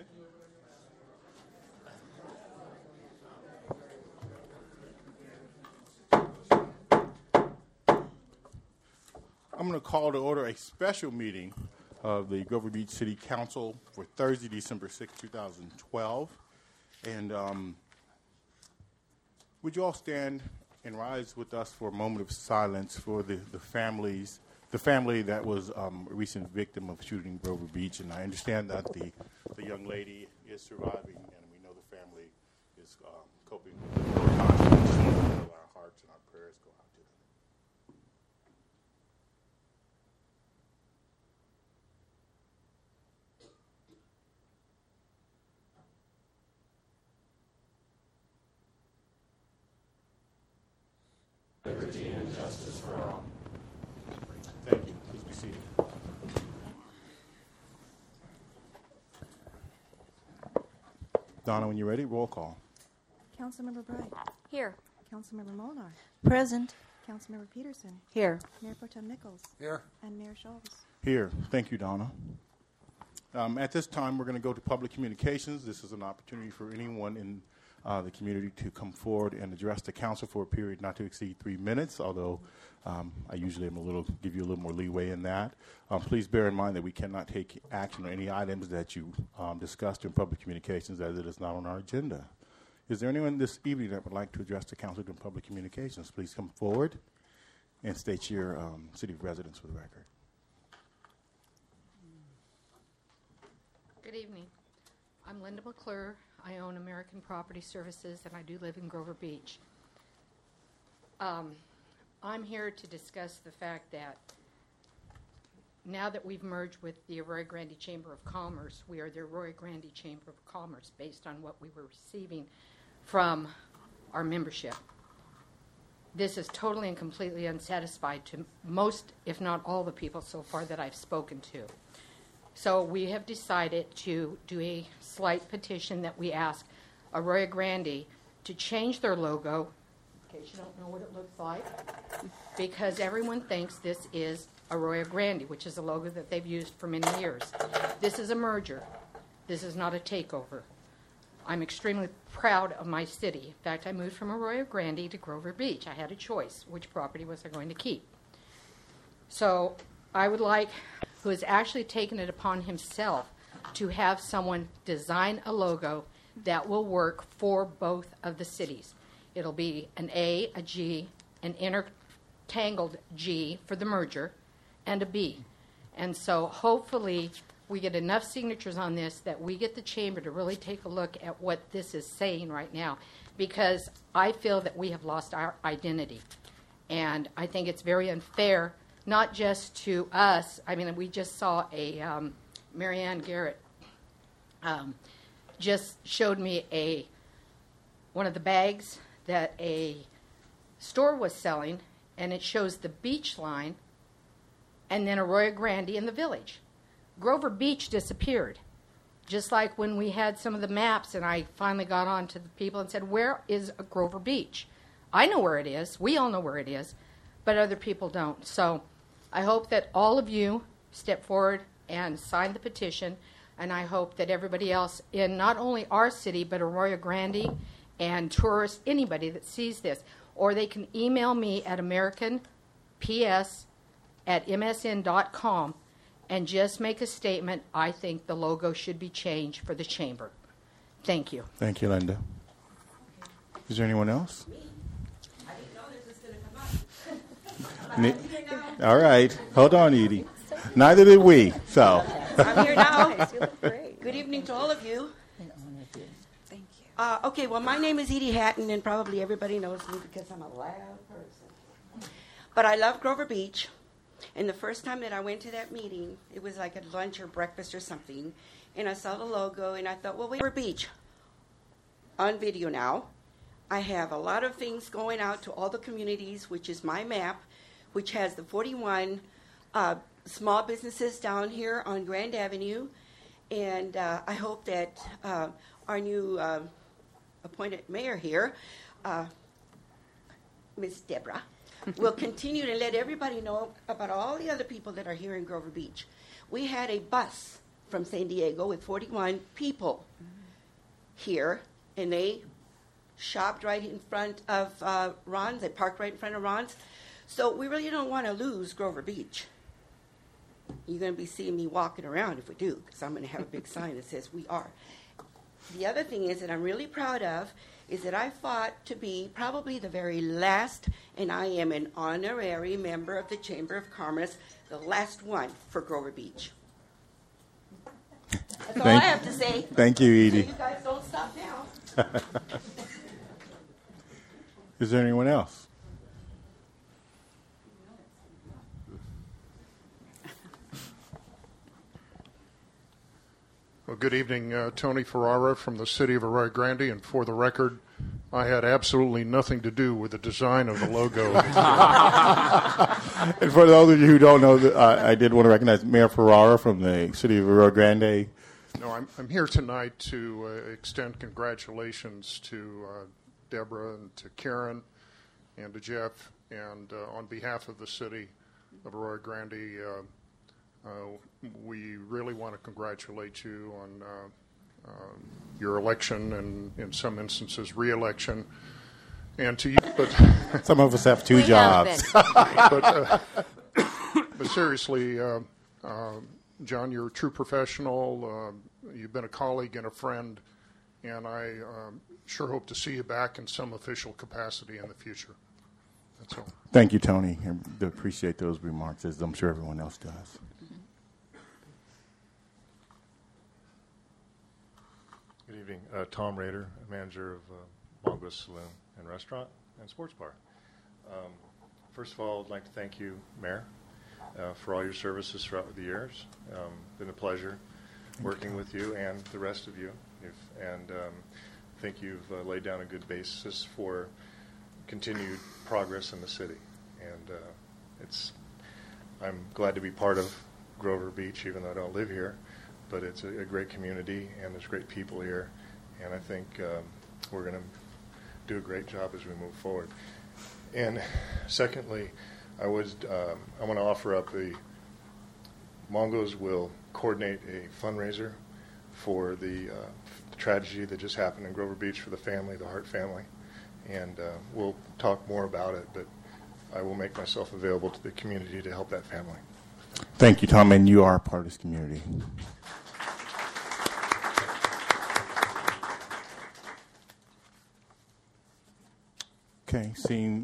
I'm going to call to order a special meeting of the Grover Beach City Council for Thursday, December 6, 2012. And would you all stand and rise with us for a moment of silence for the family that was a recent victim of shooting in Grover Beach. And I understand that the young lady is surviving, and we know the family is coping with the consequences. Our hearts and our prayers go out to them. Liberty and justice for all. Thank you. Please be seated. Donna, when you're ready, roll call. Councilmember Bright. Here. Councilmember Molnar. Present. Councilmember Peterson. Here. Mayor Pro Tem Nichols. Here. And Mayor Schultz. Here. Thank you, Donna. At this time, we're going to go to public communications. This is an opportunity for anyone in the community to come forward and address the council for a period not to exceed 3 minutes, although I usually give you a little more leeway in that. Please bear in mind that we cannot take action on any items that you discussed in public communications, as it is not on our agenda. Is there anyone this evening that would like to address the council in public communications? Please come forward and state your city of residence for the record. Good evening. I'm Linda McClure. I own American Property Services, and I do live in Grover Beach. I'm here to discuss the fact that now that we've merged with the Arroyo Grande Chamber of Commerce, we are the Arroyo Grande Chamber of Commerce based on what we were receiving from our membership. This is totally and completely unsatisfied to most, if not all, the people so far that I've spoken to. So we have decided to do a slight petition that we ask Arroyo Grande to change their logo, in case you don't know what it looks like, because everyone thinks this is Arroyo Grande, which is a logo that they've used for many years. This is a merger. This is not a takeover. I'm extremely proud of my city. In fact, I moved from Arroyo Grande to Grover Beach. I had a choice. Which property was I going to keep? So I would like, who has actually taken it upon himself to have someone design a logo that will work for both of the cities. It'll be an A, a G, an intertangled G for the merger, and a B. And so hopefully we get enough signatures on this that we get the chamber to really take a look at what this is saying right now, because I feel that we have lost our identity. And I think it's very unfair, not just to us. I mean, we just saw Marianne Garrett just showed me one of the bags that a store was selling, and it shows the beach line and then Arroyo Grande in the village. Grover Beach disappeared. Just like when we had some of the maps and I finally got on to the people and said, where is Grover Beach? I know where it is. We all know where it is, but other people don't. So I hope that all of you step forward and sign the petition, and I hope that everybody else in not only our city but Arroyo Grande and tourists, anybody that sees this, or they can email me at americanps@msn.com and just make a statement. I think the logo should be changed for the chamber. Thank you. Thank you, Linda. Is there anyone else? I didn't know this was going to come up. All right. Hold on, Edie. Neither did we. So. I'm here now. You look great. Good evening to all of you. Thank you. Okay, well, my name is Edie Hatton, and probably everybody knows me because I'm a loud person. But I love Grover Beach. And the first time that I went to that meeting, it was like at lunch or breakfast or something, and I saw the logo, and I thought, well, Grover Beach, on video now. I have a lot of things going out to all the communities, which is my map, which has the 41 small businesses down here on Grand Avenue. And I hope that our new appointed mayor here, Ms. Deborah, will continue to let everybody know about all the other people that are here in Grover Beach. We had a bus from San Diego with 41 people here, and they shopped right in front of Ron's. They parked right in front of Ron's. So we really don't want to lose Grover Beach. You're going to be seeing me walking around if we do, because I'm going to have a big sign that says we are. The other thing is that I'm really proud of is that I fought to be probably the very last, and I am an honorary member of the Chamber of Commerce, the last one for Grover Beach. That's all I have to say. Thank you, So Edie. you guys don't stop now. Is there anyone else? Well, good evening, Tony Ferrara from the city of Arroyo Grande, and for the record, I had absolutely nothing to do with the design of the logo. And for those of you who don't know, I did want to recognize Mayor Ferrara from the city of Arroyo Grande. No, I'm here tonight to extend congratulations to Deborah and to Karen and to Jeff, and on behalf of the city of Arroyo Grande, we really want to congratulate you on your election and, in some instances, re-election. And to you, but Some of us have two jobs. but seriously, John, you're a true professional. You've been a colleague and a friend, and I sure hope to see you back in some official capacity in the future. That's all. Thank you, Tony. I appreciate those remarks, as I'm sure everyone else does. Good evening. Tom Rader, manager of Mongoose Saloon and Restaurant and Sports Bar. First of all, I'd like to thank you, Mayor, for all your services throughout the years. Been a pleasure working with you and the rest of you. I think you've laid down a good basis for continued progress in the city. And I'm glad to be part of Grover Beach, even though I don't live here. But it's a great community, and there's great people here. And I think we're going to do a great job as we move forward. And secondly, I want to offer up Mongo's will coordinate a fundraiser for the tragedy that just happened in Grover Beach for the family, the Hart family. And we'll talk more about it, but I will make myself available to the community to help that family. Thank you, Tom, and you are part of this community. Okay,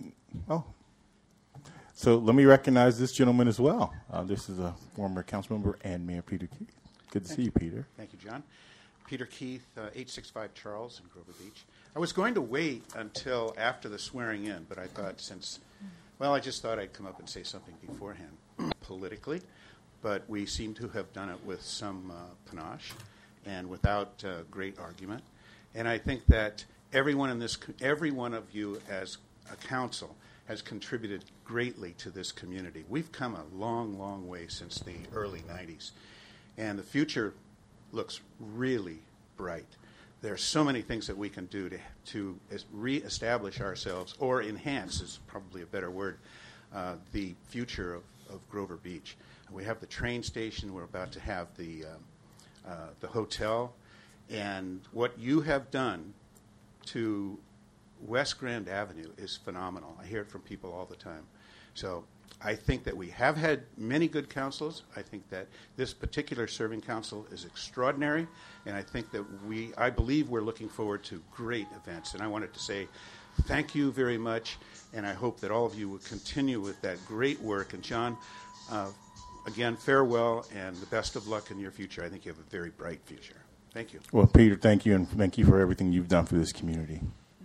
so let me recognize this gentleman as well. This is a former council member and Mayor Peter Keith. Good to see you, Peter. Thank you, John. Peter Keith, 865 Charles in Grover Beach. I was going to wait until after the swearing in, but I thought I just thought I'd come up and say something beforehand politically, but we seem to have done it with some panache and without great argument. And I think that every one of you as a council has contributed greatly to this community. We've come a long, long way since the early 90s, and the future looks really bright. There are so many things that we can do to reestablish ourselves, or enhance is probably a better word, the future of Grover Beach. We have the train station. We're about to have the hotel. And what you have done to West Grand Avenue is phenomenal. I hear it from people all the time. So I think that we have had many good councils. I think that this particular serving council is extraordinary, and I think that I believe we're looking forward to great events. And I wanted to say thank you very much, and I hope that all of you will continue with that great work. And John, again, farewell and the best of luck in your future. I think you have a very bright future. Thank you. Well, Peter, thank you, and thank you for everything you've done for this community.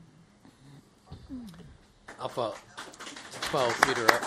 I'll follow Peter up.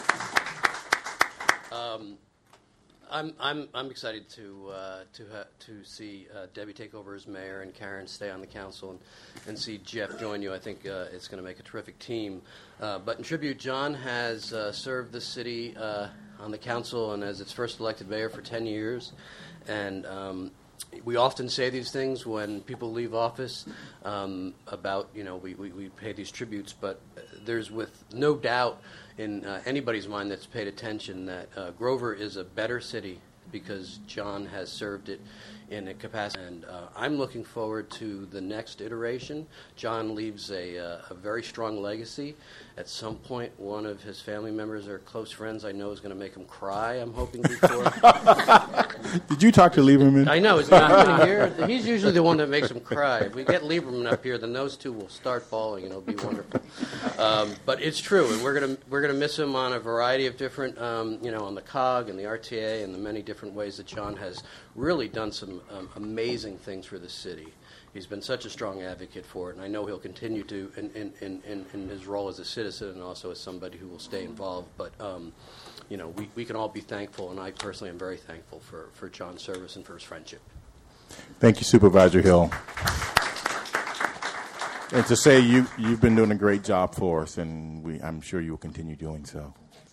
I'm excited to see Debbie take over as mayor and Karen stay on the council and see Jeff join you. I think it's going to make a terrific team. But in tribute, John has served the city on the council and as its first elected mayor for 10 years. And we often say these things when people leave office about, we pay these tributes, but there's with no doubt in anybody's mind that's paid attention that Grover is a better city because John has served it in a capacity. And I'm looking forward to the next iteration. John leaves a very strong legacy. At some point, one of his family members or close friends I know is going to make him cry, I'm hoping, before. Did you talk to Lieberman? I know. He's not here. He's usually the one that makes him cry. If we get Lieberman up here, then those two will start bawling, and it'll be wonderful. But it's true, and we're gonna miss him on a variety of different, on the COG and the RTA and the many different ways that John has really done some amazing things for the city. He's been such a strong advocate for it, and I know he'll continue to in his role as a citizen and also as somebody who will stay involved. But we can all be thankful, and I personally am very thankful for John's service and for his friendship. Thank you, Supervisor Hill. And to say you've been doing a great job for us, and I'm sure you will continue doing so.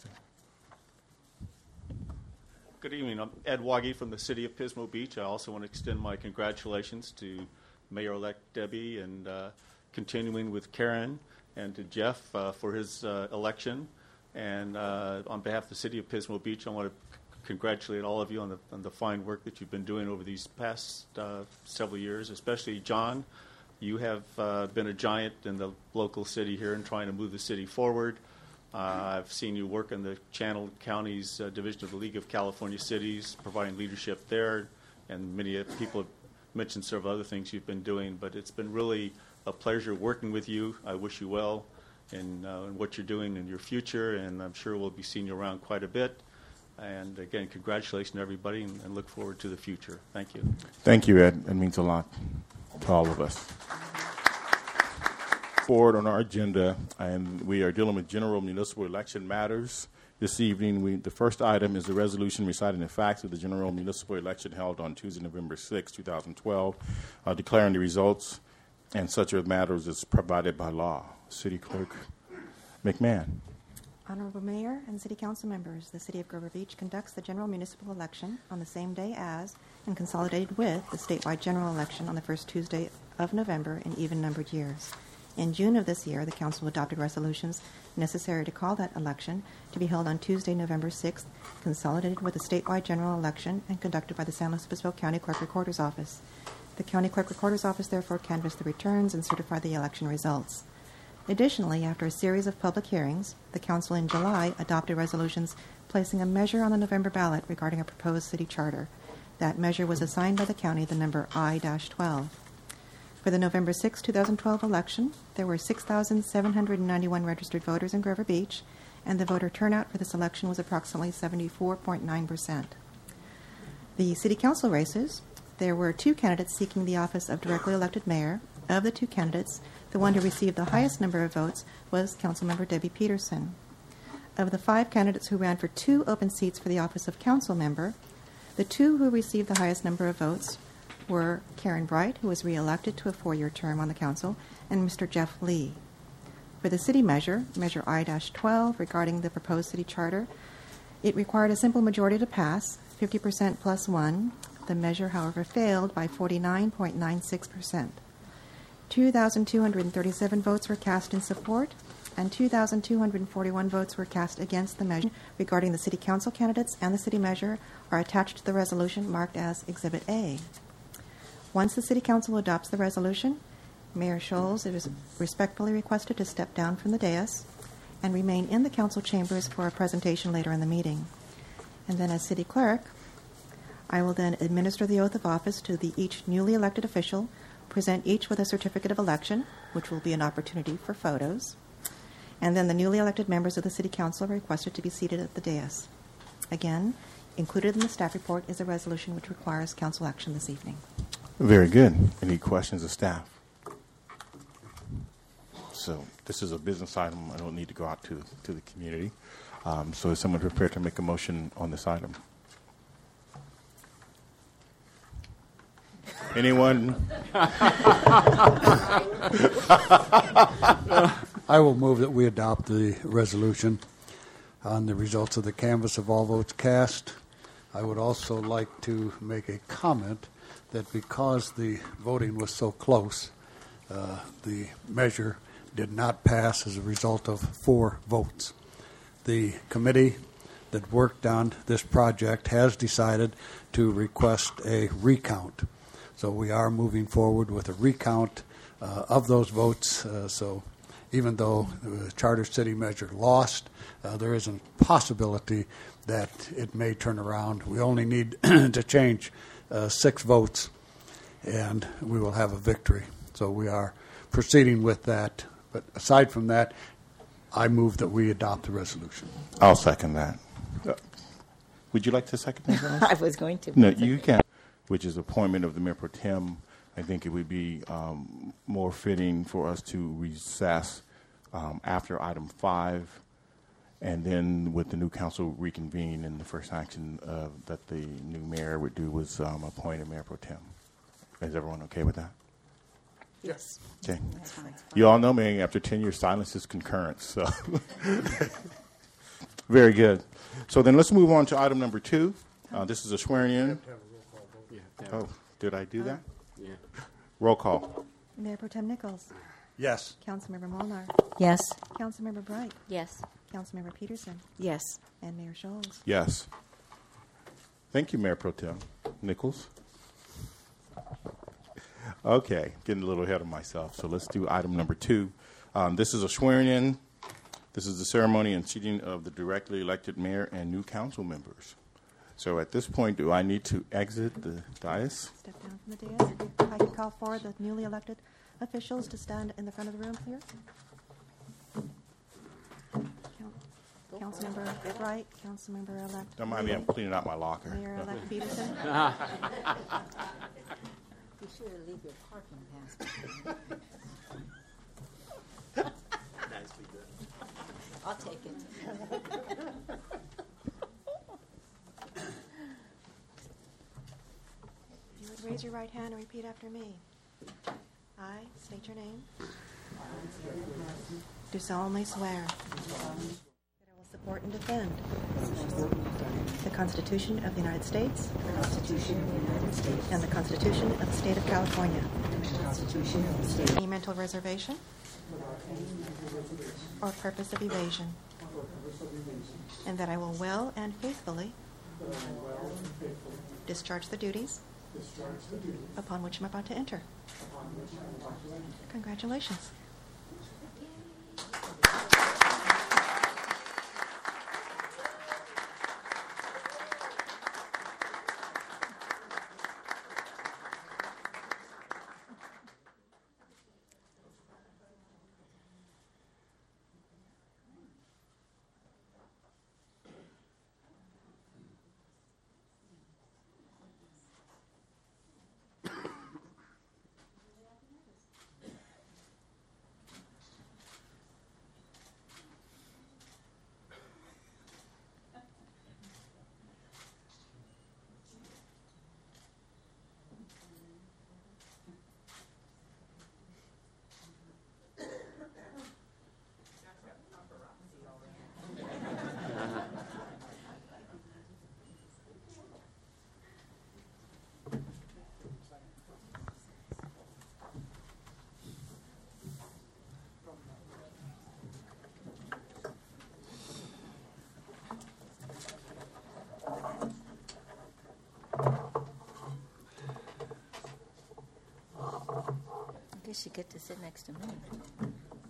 Good evening. I'm Ed Waggy from the City of Pismo Beach. I also want to extend my congratulations to Mayor-elect Debbie and continuing with Karen and to Jeff for his election. And on behalf of the City of Pismo Beach, I want to congratulate all of you on the fine work that you've been doing over these past several years, especially John. You have been a giant in the local city here and trying to move the city forward. I've seen you work in the Channel Counties Division of the League of California Cities, providing leadership there, and many people have mentioned several other things you've been doing, but it's been really a pleasure working with you. I wish you well in what you're doing in your future, and I'm sure we'll be seeing you around quite a bit. And again, congratulations to everybody, and look forward to the future. Thank you. Thank you, Ed. It means a lot to all of us. Forward on our agenda, and we are dealing with general municipal election matters. This evening, the first item is the resolution reciting the facts of the general municipal election held on Tuesday, November 6, 2012, declaring the results and such other matters as provided by law. City Clerk McMahon. Honorable Mayor and City Council members, the City of Grover Beach conducts the general municipal election on the same day as and consolidated with the statewide general election on the first Tuesday of November in even-numbered years. In June of this year, the Council adopted resolutions necessary to call that election to be held on Tuesday, November 6th, consolidated with the statewide general election and conducted by the San Luis Obispo County Clerk Recorder's Office. The County Clerk Recorder's Office therefore canvassed the returns and certified the election results. Additionally, after a series of public hearings, the Council in July adopted resolutions placing a measure on the November ballot regarding a proposed city charter. That measure was assigned by the county the number I-12. For the November 6, 2012 election, there were 6,791 registered voters in Grover Beach, and the voter turnout for this election was approximately 74.9%. The City Council races, there were 2 candidates seeking the office of directly elected mayor. Of the 2 candidates, the one who received the highest number of votes was Councilmember Debbie Peterson. Of the 5 candidates who ran for 2 open seats for the office of council member, the 2 who received the highest number of votes were Karen Bright, who was reelected to a 4-year term on the council, and Mr. Jeff Lee. For the city measure, Measure I-12, regarding the proposed city charter, it required a simple majority to pass, 50% plus 1. The measure, however, failed by 49.96%. 2,237 votes were cast in support, and 2,241 votes were cast against the measure. Regarding the city council candidates and the city measure are attached to the resolution marked as Exhibit A. Once the City Council adopts the resolution, Mayor Scholes is respectfully requested to step down from the dais and remain in the council chambers for a presentation later in the meeting. And then as City Clerk, I will then administer the oath of office to each newly elected official, present each with a certificate of election, which will be an opportunity for photos, and then the newly elected members of the City Council are requested to be seated at the dais. Again, included in the staff report is a resolution which requires council action this evening. Very good. Any questions of staff? So this is a business item. I don't need to go out to the community. So is someone prepared to make a motion on this item? Anyone? I will move that we adopt the resolution on the results of the canvass of all votes cast. I would also like to make a comment that because the voting was so close, the measure did not pass as a result of 4 votes. The committee that worked on this project has decided to request a recount. So we are moving forward with a recount of those votes. So even though the Charter City measure lost, there is a possibility that it may turn around. We only need to change 6 votes, and we will have a victory. So we are proceeding with that. But aside from that, I move that we adopt the resolution. I'll second that. Would you like to second that, Rose? I was going to. No, you can. Which is appointment of the Mayor Pro Tem. I think it would be more fitting for us to recess after item 5, and then with the new council reconvene, and the first action that the new mayor would do was appoint a Mayor Pro Tem. Is everyone okay with that? Yes. Okay. That's fine. You all know me, after 10 years, silence is concurrence. So, very good. So then let's move on to item number 2. This is a swearing in. Oh, did I do that? Yeah. Roll call. Mayor Pro Tem Nichols. Yes. Councilmember Molnar. Yes. Councilmember Bright. Yes. Councilmember Peterson. Yes. And Mayor Scholes. Yes. Thank you, Mayor Pro Tem Nichols. Okay, getting a little ahead of myself. So let's do item number 2. This is a swearing in. This is the ceremony and seating of the directly elected mayor and new council members. So at this point, do I need to exit the dais? Step down from the dais. If I could call forward the newly elected officials to stand in the front of the room here. Councilmember Bright, Councilmember-elect. Don't mind me, I'm cleaning out my locker. Mayor-elect Peterson. Be sure to leave your parking pass. Nicely done. I'll take it. You would raise your right hand and repeat after me. I state your name. Do solemnly swear that I will support and defend the Constitution of the United States and the Constitution of the State of California. Any mental reservation or purpose of evasion. And that I will well and faithfully discharge the duties upon which I'm about to enter. Congratulations. I guess you get to sit next to me.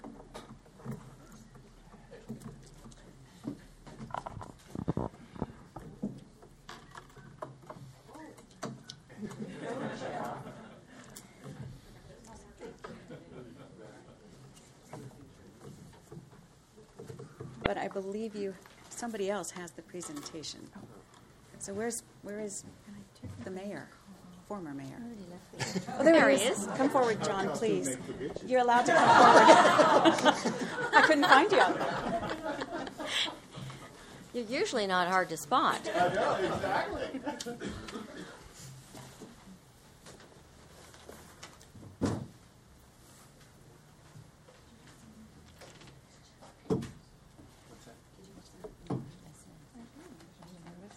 But I believe somebody else has the presentation. So where is the mayor, former mayor? Oh, there he is. Come forward, John, please. You're allowed to come forward. I couldn't find you out there. You're usually not hard to spot. I know, exactly.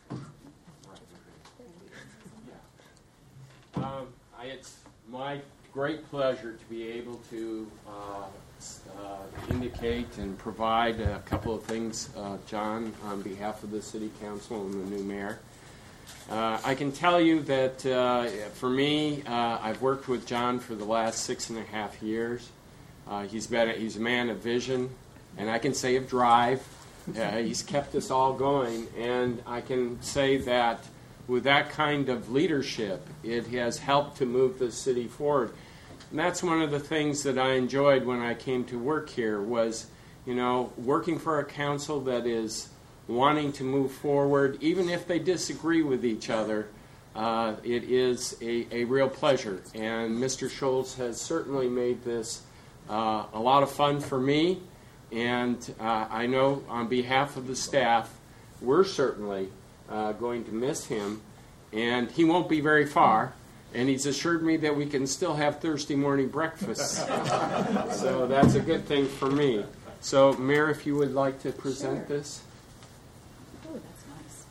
It's my great pleasure to be able to indicate and provide a couple of things, John, on behalf of the City Council and the new mayor. I can tell you that for me, I've worked with John for the last 6.5 years. He's a man of vision, and I can say of drive. He's kept us all going, and I can say that with that kind of leadership, it has helped to move the city forward. And that's one of the things that I enjoyed when I came to work here was, working for a council that is wanting to move forward, even if they disagree with each other. It is a real pleasure. And Mr. Schultz has certainly made this a lot of fun for me. And I know on behalf of the staff, we're certainly going to miss him. And he won't be very far. And he's assured me that we can still have Thursday morning breakfast. So that's a good thing for me. So, Mayor, if you would like to present this. Oh, that's nice.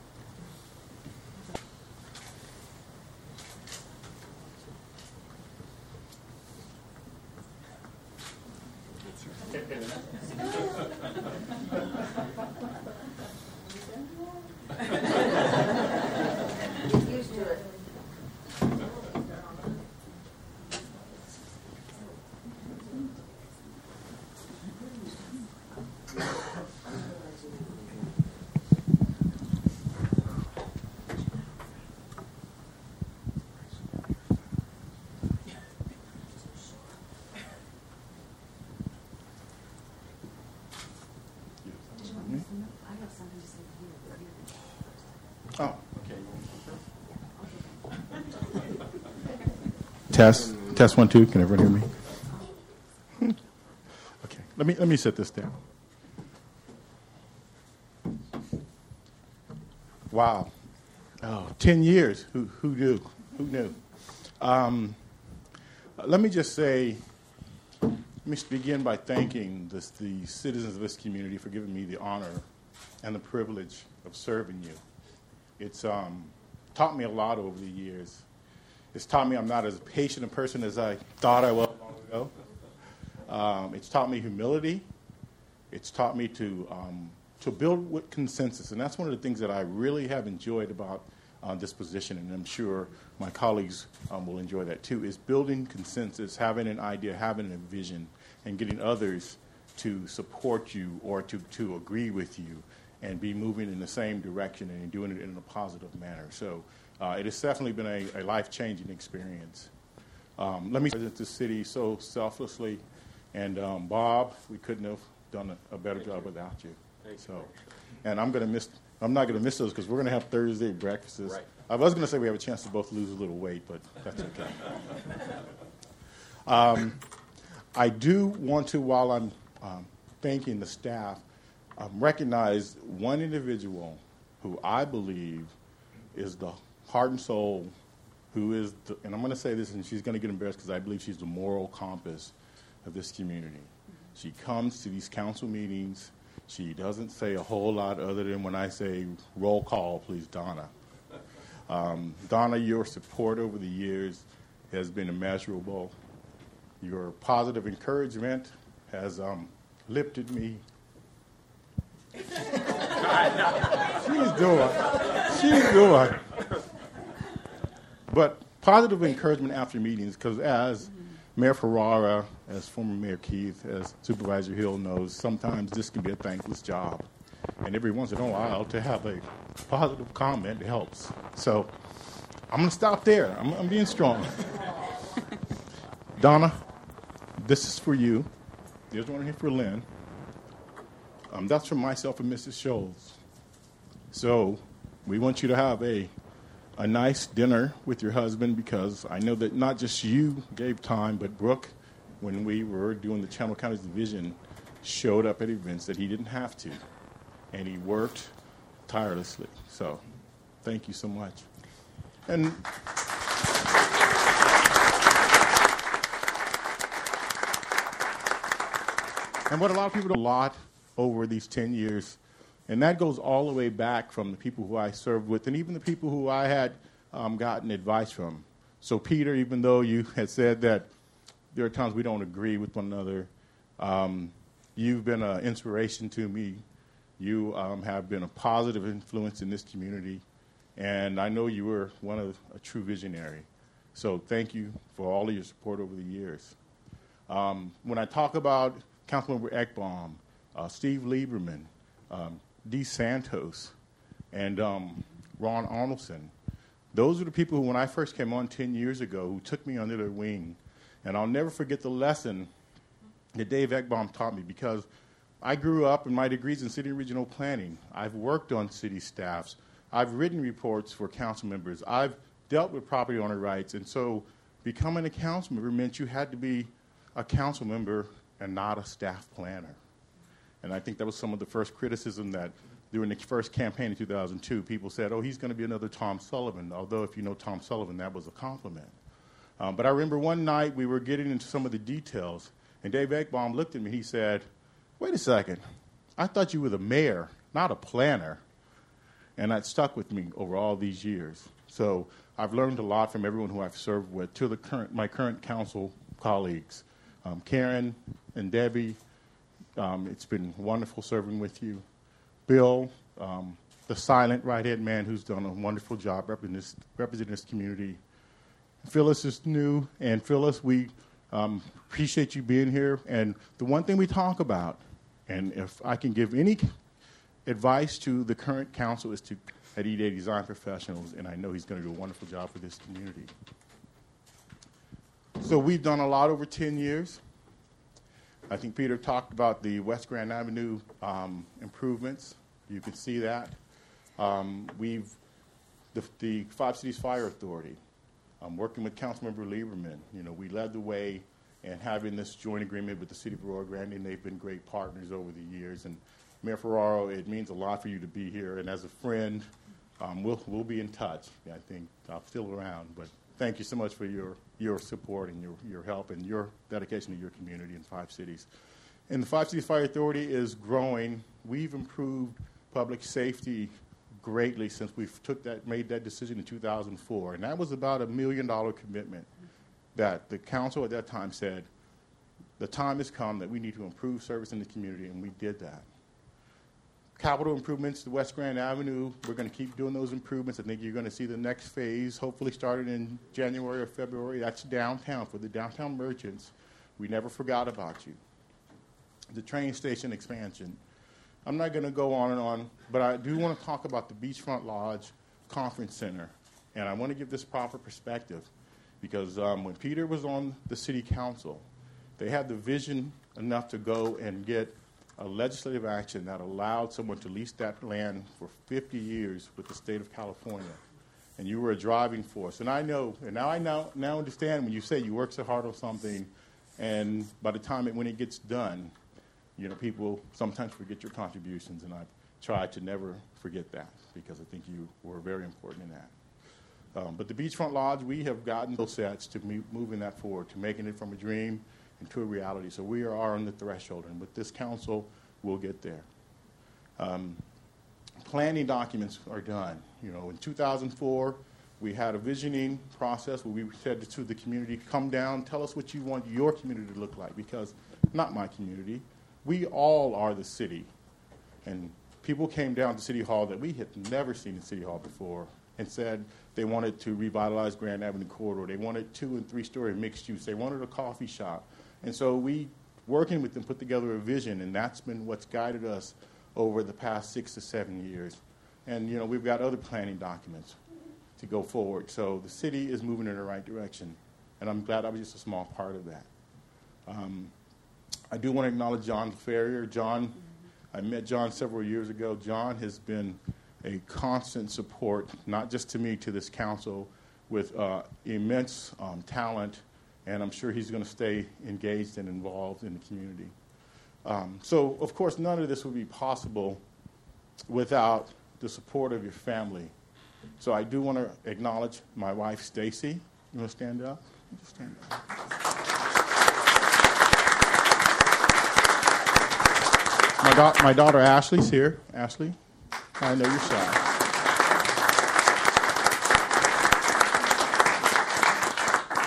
Used to it. Oh, okay. Test 1 2. Can everyone hear me? Okay. Let me set this down. Wow. Oh, 10 years. Who knew? Who knew? Let me just say, let me begin by thanking the citizens of this community for giving me the honor and the privilege of serving you. It's taught me a lot over the years. It's taught me I'm not as patient a person as I thought I was long ago. It's taught me humility. It's taught me to build with consensus, and that's one of the things that I really have enjoyed about this position, and I'm sure my colleagues will enjoy that too, is building consensus, having an idea, having a vision, and getting others to support you or to agree with you and be moving in the same direction and doing it in a positive manner. So it has definitely been a life-changing experience. Let me present the city so selflessly, and Bob, we couldn't have done a better job without you. So, and I'm not going to miss those because we're going to have Thursday breakfasts. Right. I was going to say we have a chance to both lose a little weight, but that's okay. I do want to, while I'm thanking the staff, recognize one individual who I believe is the heart and soul, who is, and I'm going to say this, and she's going to get embarrassed because I believe she's the moral compass of this community. She comes to these council meetings. She doesn't say a whole lot other than when I say, roll call, please, Donna. Donna, your support over the years has been immeasurable. Your positive encouragement has lifted me. She's doing. But positive encouragement after meetings, because as Mayor Ferrara, as former Mayor Keith, as Supervisor Hill knows, sometimes this can be a thankless job. And every once in a while, to have a positive comment helps. So I'm going to stop there. I'm being strong. Donna, this is for you. There's one here for Lynn. That's from myself and Mrs. Scholes. So we want you to have a nice dinner with your husband, because I know that not just you gave time, but Brooke, when we were doing the Channel Counties Division, showed up at events that he didn't have to. And he worked tirelessly. So thank you so much. And what a lot of people do a lot over these 10 years, and that goes all the way back from the people who I served with and even the people who I had gotten advice from. So Peter, even though you had said that there are times we don't agree with one another. You've been an inspiration to me. You have been a positive influence in this community, and I know you were a true visionary. So thank you for all of your support over the years. When I talk about Councilmember Ekbom, Steve Lieberman, Dee Santos, and Ron Arnoldson, those are the people who, when I first came on 10 years ago, who took me under their wing. And I'll never forget the lesson that Dave Ekbom taught me, because I grew up in my degrees in city and regional planning. I've worked on city staffs. I've written reports for council members. I've dealt with property owner rights. And so becoming a council member meant you had to be a council member and not a staff planner. And I think that was some of the first criticism that during the first campaign in 2002, people said, oh, he's going to be another Tom Sullivan, although if you know Tom Sullivan, that was a compliment. But I remember one night we were getting into some of the details, and Dave Ekbom looked at me. He said, wait a second. I thought you were the mayor, not a planner. And that stuck with me over all these years. So I've learned a lot from everyone who I've served with, to my current council colleagues. Karen and Debbie, it's been wonderful serving with you. Bill, the silent right-hand man who's done a wonderful job representing this community. Phyllis is new, and Phyllis, we appreciate you being here. And the one thing we talk about, and if I can give any advice to the current council, is to at E-Day Design Professionals, and I know he's going to do a wonderful job for this community. So we've done a lot over 10 years. I think Peter talked about the West Grand Avenue improvements. You can see that. The Five Cities Fire Authority, working with Councilmember Lieberman, we led the way in having this joint agreement with the City of Rio Grande, and they've been great partners over the years. And Mayor Ferraro, it means a lot for you to be here. And as a friend, we'll be in touch. I think I'm still around, but thank you so much for your support and your help and your dedication to your community in Five Cities. And the Five Cities Fire Authority is growing. We've improved public safety greatly since we made that decision in 2004. And that was about $1 million commitment that the council at that time said, the time has come that we need to improve service in the community, and we did that. Capital improvements to West Grand Avenue, we're going to keep doing those improvements. I think you're going to see the next phase, hopefully started in January or February. That's downtown. For the downtown merchants, we never forgot about you. The train station expansion. I'm not going to go on and on, but I do want to talk about the Beachfront Lodge Conference Center. And I want to give this proper perspective, because when Peter was on the city council, they had the vision enough to go and get a legislative action that allowed someone to lease that land for 50 years with the state of California. And you were a driving force. And I know, and now I now understand when you say you work so hard on something, and by the time when it gets done, people sometimes forget your contributions, and I've tried to never forget that, because I think you were very important in that. But the Beachfront Lodge, we have gotten those sets to moving that forward, to making it from a dream into a reality. So we are on the threshold, and with this council, we'll get there. Planning documents are done. In 2004, we had a visioning process where we said to the community, come down, tell us what you want your community to look like, because not my community. We all are the city. And people came down to City Hall that we had never seen in City Hall before and said they wanted to revitalize Grand Avenue Corridor. They wanted 2- and 3-story mixed use. They wanted a coffee shop. And so we, working with them, put together a vision, and that's been what's guided us over the past 6 to 7 years. And, we've got other planning documents to go forward. So the city is moving in the right direction, and I'm glad I was just a small part of that. I do want to acknowledge John Ferrier. I met John several years ago. John has been a constant support, not just to me, to this council, with immense talent, and I'm sure he's going to stay engaged and involved in the community. So, of course, none of this would be possible without the support of your family. So I do want to acknowledge my wife, Stacy. You want to stand up? Just stand up. My daughter Ashley's here. Ashley, I know you're shy.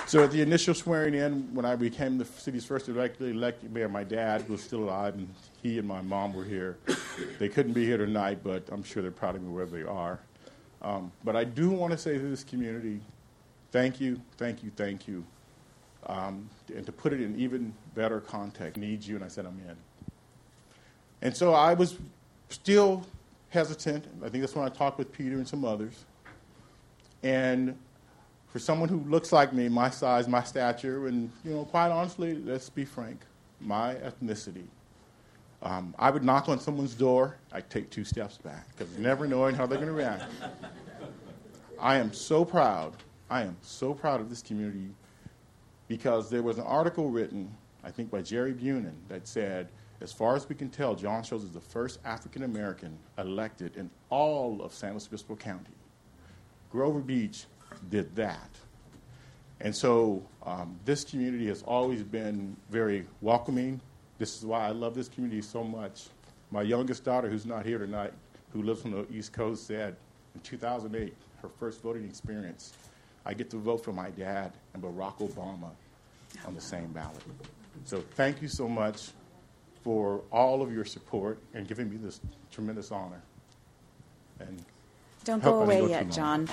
So at the initial swearing in, when I became the city's first elected mayor, my dad was still alive, and he and my mom were here. They couldn't be here tonight, but I'm sure they're proud of me wherever they are. But I do want to say to this community, thank you, thank you, thank you. And to put it in even better context, needs you, and I said I'm in. And so I was still hesitant. I think that's when I talked with Peter and some others. And for someone who looks like me, my size, my stature, and, quite honestly, let's be frank, my ethnicity, I would knock on someone's door, I'd take 2 steps back, because never knowing how they're going to react. I am so proud of this community, because there was an article written, I think by Jerry Bunin, that said, as far as we can tell, John Schultz is the first African-American elected in all of San Luis Obispo County. Grover Beach did that. And so this community has always been very welcoming. This is why I love this community so much. My youngest daughter, who's not here tonight, who lives on the East Coast, said in 2008, her first voting experience, I get to vote for my dad and Barack Obama on the same ballot. So thank you so much for all of your support and giving me this tremendous honor. And don't go away yet, John.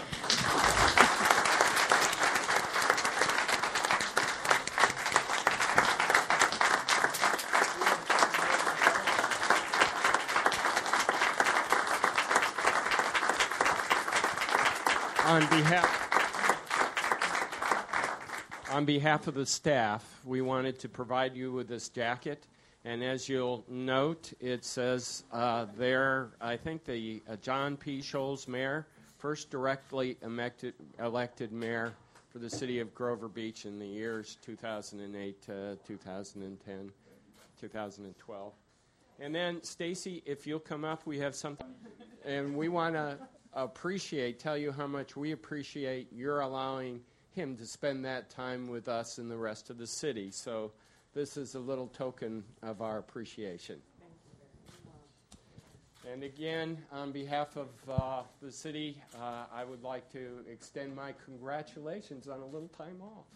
On behalf of the staff, we wanted to provide you with this jacket. And as you'll note, it says there, I think the John P. Scholes mayor, first directly elected mayor for the city of Grover Beach in the years 2008 to 2010, 2012. And then, Stacy, if you'll come up, we have something. And we want to tell you how much we appreciate your allowing him to spend that time with us and the rest of the city. So this is a little token of our appreciation. And again, on behalf of the city, I would like to extend my congratulations on a little time off.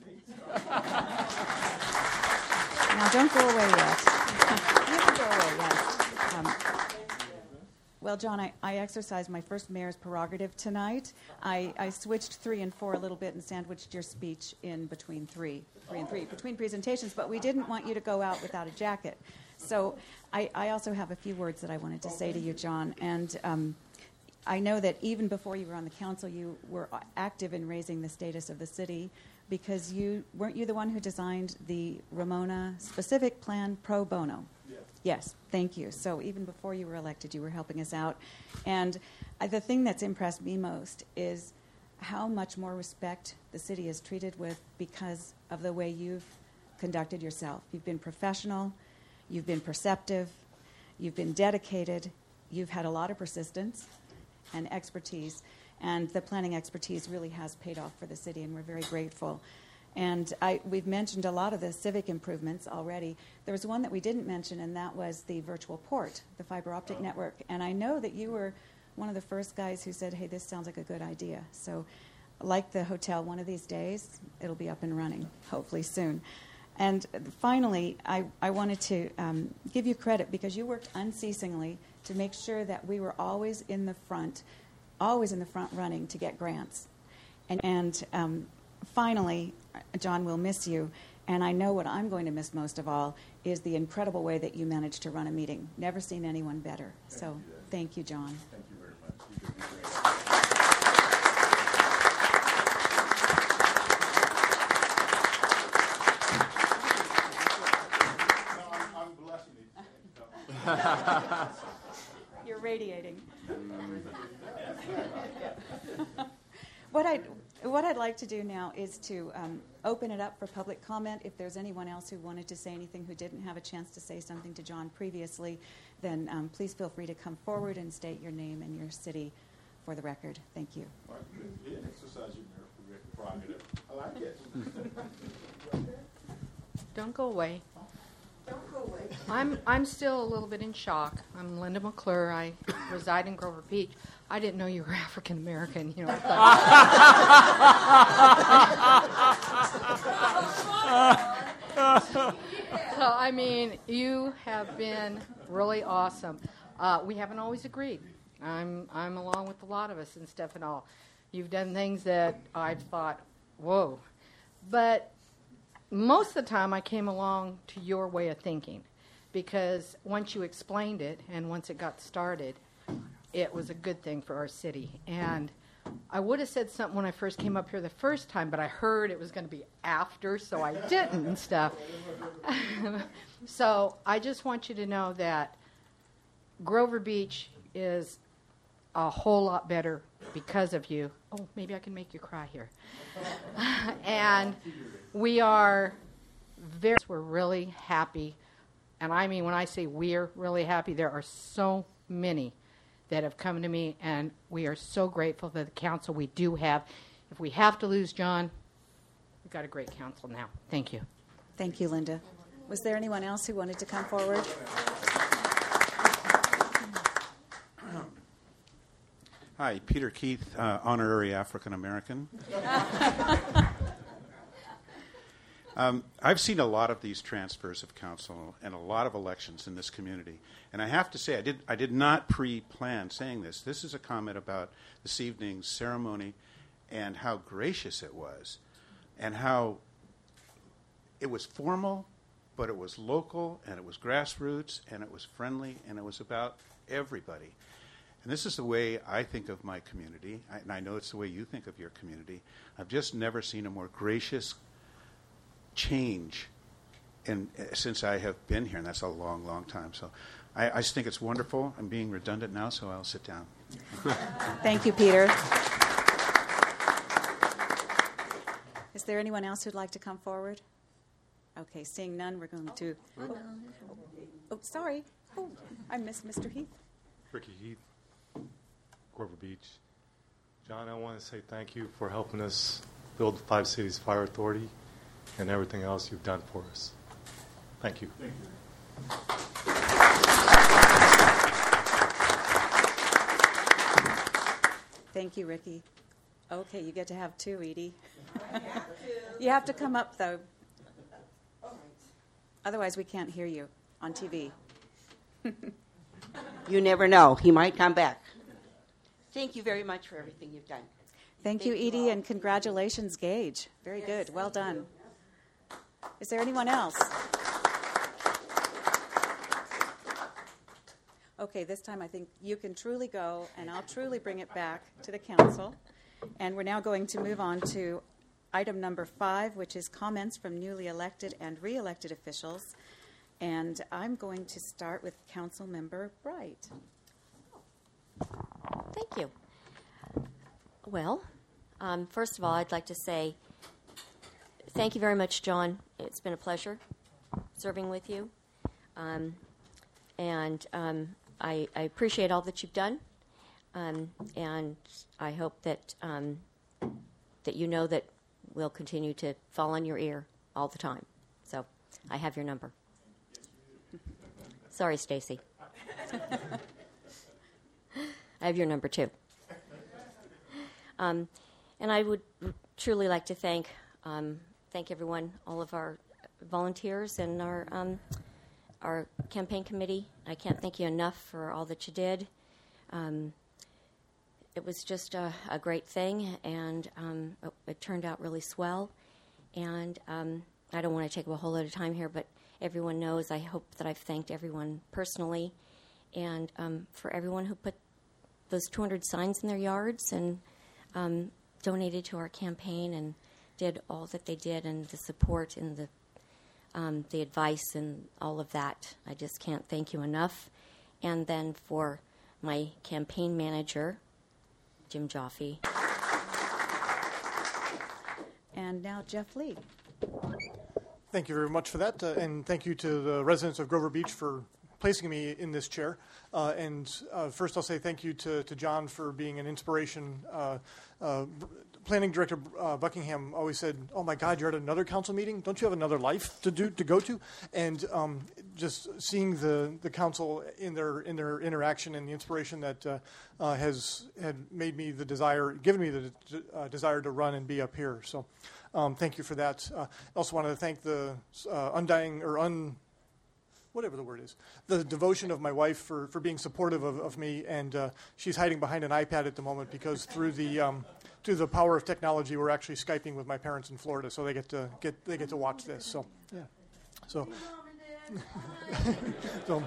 Now, don't go away yet. You can go away, yes. Well, John, I exercised my first mayor's prerogative tonight. I switched 3 and 4 a little bit and sandwiched your speech in between 3 and 3, between presentations, but we didn't want you to go out without a jacket. So I also have a few words that I wanted to say to you, John. And I know that even before you were on the council, you were active in raising the status of the city, because weren't you the one who designed the Ramona specific plan pro bono? Yes, thank you. So even before you were elected, you were helping us out. And the thing that's impressed me most is how much more respect the city is treated with because of the way you've conducted yourself. You've been professional, you've been perceptive, you've been dedicated, you've had a lot of persistence and expertise, and the planning expertise really has paid off for the city, and we're very grateful. And we've mentioned a lot of the civic improvements already. There was one that we didn't mention, and that was the virtual port, the fiber optic network. And I know that you were one of the first guys who said, hey, this sounds like a good idea. So like the hotel, one of these days, it'll be up and running, hopefully soon. And finally, I wanted to give you credit because you worked unceasingly to make sure that we were always in the front running to get grants. And finally, John, we'll miss you. And I know what I'm going to miss most of all is the incredible way that you managed to run a meeting. Never seen anyone better. So thank you, John. Thank you very much. You did great. You're radiating. What I'd like to do now is to open it up for public comment. If there's anyone else who wanted to say anything who didn't have a chance to say something to John previously, then please feel free to come forward and state your name and your city for the record. Thank you. All right, you did exercise your prerogative. I like it. Don't go away. I'm still a little bit in shock. I'm Linda McClure. I reside in Grover Beach. I didn't know you were African American. You know, I thought. So, I mean, you have been really awesome. We haven't always agreed. I'm along with a lot of us in Stefano. You've done things that I've thought, whoa. But most of the time I came along to your way of thinking, because once you explained it and once it got started, it was a good thing for our city. And I would have said something when I first came up here the first time, but I heard it was going to be after, so I didn't and stuff. So I just want you to know that Grover Beach is a whole lot better because of you. Oh, maybe I can make you cry here. And we're really happy. And I mean, when I say we're really happy, there are so many that have come to me, and we are so grateful for the council we do have. If we have to lose John, we've got a great council now. Thank you. Thank you, Linda. Was there anyone else who wanted to come forward? Hi, Peter Keith, honorary African American. I've seen a lot of these transfers of council and a lot of elections in this community. And I have to say, I did not pre-plan saying this. This is a comment about this evening's ceremony and how gracious it was and how it was formal, but it was local and it was grassroots and it was friendly and it was about everybody. And this is the way I think of my community, and I know it's the way you think of your community. I've just never seen a more gracious change since I have been here, and that's a long, long time. So I just think it's wonderful. I'm being redundant now, so I'll sit down. Thank you, Peter. Is there anyone else who'd like to come forward? Okay, seeing none, we're going to... Oh, sorry. Oh, I missed Mr. Heath. Ricky Heath, Grover Beach. John, I want to say thank you for helping us build the Five Cities Fire Authority and everything else you've done for us. Thank you. Thank you. Thank you, Ricky. Okay, you get to have two, Edie. You have to come up, though. Otherwise, we can't hear you on TV. You never know. He might come back. Thank you very much for everything you've done. Thank you, Edie, and congratulations, Gage. Very good. Well done. Is there anyone else? Okay, this time I think you can truly go, and I'll truly bring it back to the council. And we're now going to move on to item number 5, which is comments from newly elected and re-elected officials. And I'm going to start with Council Member Bright. Thank you. Well, first of all, I'd like to say thank you very much, John. It's been a pleasure serving with you. And I appreciate all that you've done. And I hope that that you know that we'll continue to fall on your ear all the time. So I have your number. Sorry, Stacy. I have your number, too. And I would truly like to thank everyone, all of our volunteers and our campaign committee. I can't thank you enough for all that you did. It was just a great thing, and it turned out really swell. And I don't want to take up a whole lot of time here, but everyone knows I hope that I've thanked everyone personally, and for everyone who put those 200 signs in their yards and donated to our campaign and did all that they did, and the support and the advice and all of that. I just can't thank you enough. And then for my campaign manager, Jim Jaffe. And now Jeff Lee. Thank you very much for that, and thank you to the residents of Grover Beach for placing me in this chair. And first I'll say thank you to John for being an inspiration, planning director Buckingham always said, "Oh my God, you're at another council meeting. Don't you have another life to go to?" And just seeing the council in their interaction and the inspiration that had made me given me the desire to run and be up here. So thank you for that. I also wanted to thank the whatever the word is, the devotion of my wife for being supportive of me, and she's hiding behind an iPad at the moment because through the power of technology, we're actually Skyping with my parents in Florida, so they get to watch this. So yeah, so. So,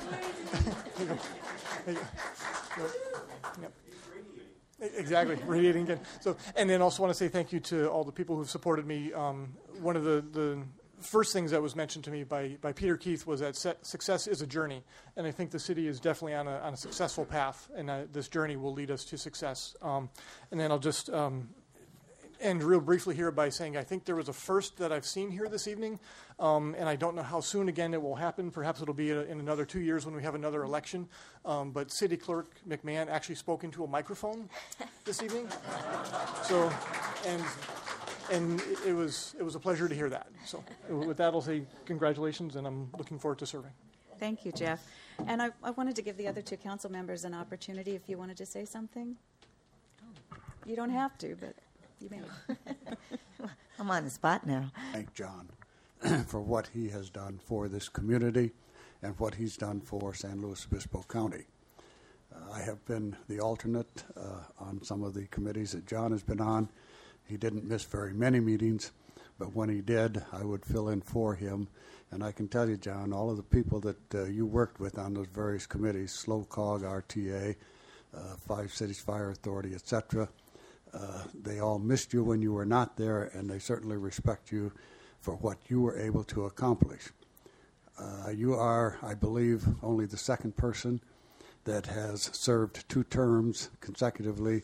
yep. Exactly, radiating again. So, and then also want to say thank you to all the people who've supported me. One of the first things that was mentioned to me by Peter Keith was that success is a journey, and I think the city is definitely on a successful path, and this journey will lead us to success. And then I'll just end real briefly here by saying I think there was a first that I've seen here this evening, and I don't know how soon again it will happen. Perhaps it'll be in another 2 years when we have another election. But City Clerk McMahon actually spoke into a microphone this evening. So, and it was a pleasure to hear that. So with that, I'll say congratulations, and I'm looking forward to serving. Thank you, Jeff. And I wanted to give the other two council members an opportunity if you wanted to say something. You don't have to, but you may. I'm on the spot now. Thank John for what he has done for this community and what he's done for San Luis Obispo County. I have been the alternate on some of the committees that John has been on. He didn't miss very many meetings, but when he did, I would fill in for him. And I can tell you, John, all of the people that you worked with on those various committees, SLOCOG, RTA, Five Cities Fire Authority, etc., they all missed you when you were not there, and they certainly respect you for what you were able to accomplish. You are, I believe, only the second person that has served 2 terms consecutively,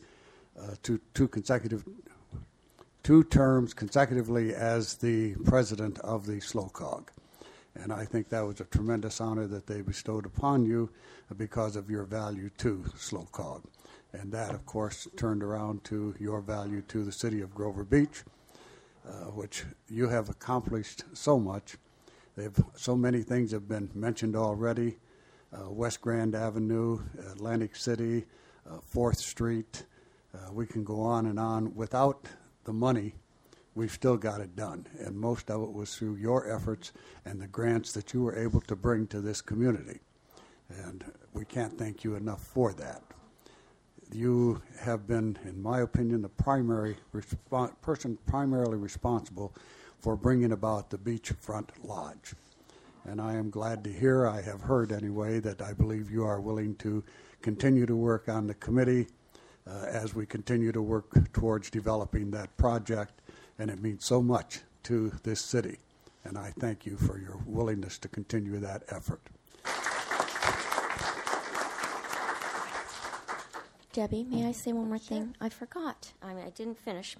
two terms consecutively as the president of the SLOCOG. And I think that was a tremendous honor that they bestowed upon you because of your value to SLOCOG. And that, of course, turned around to your value to the city of Grover Beach, which you have accomplished so much. So many things have been mentioned already. West Grand Avenue, Atlantic City, 4th Street. We can go on and on. Without the money, we've still got it done. And most of it was through your efforts and the grants that you were able to bring to this community. And we can't thank you enough for that. You have been, in my opinion, the primary person primarily responsible for bringing about the Beachfront Lodge. And I am glad to hear, I have heard anyway, that I believe you are willing to continue to work on the committee as we continue to work towards developing that project. And it means so much to this city. And I thank you for your willingness to continue that effort. Debbie, may I say one more thing? I forgot. I didn't finish.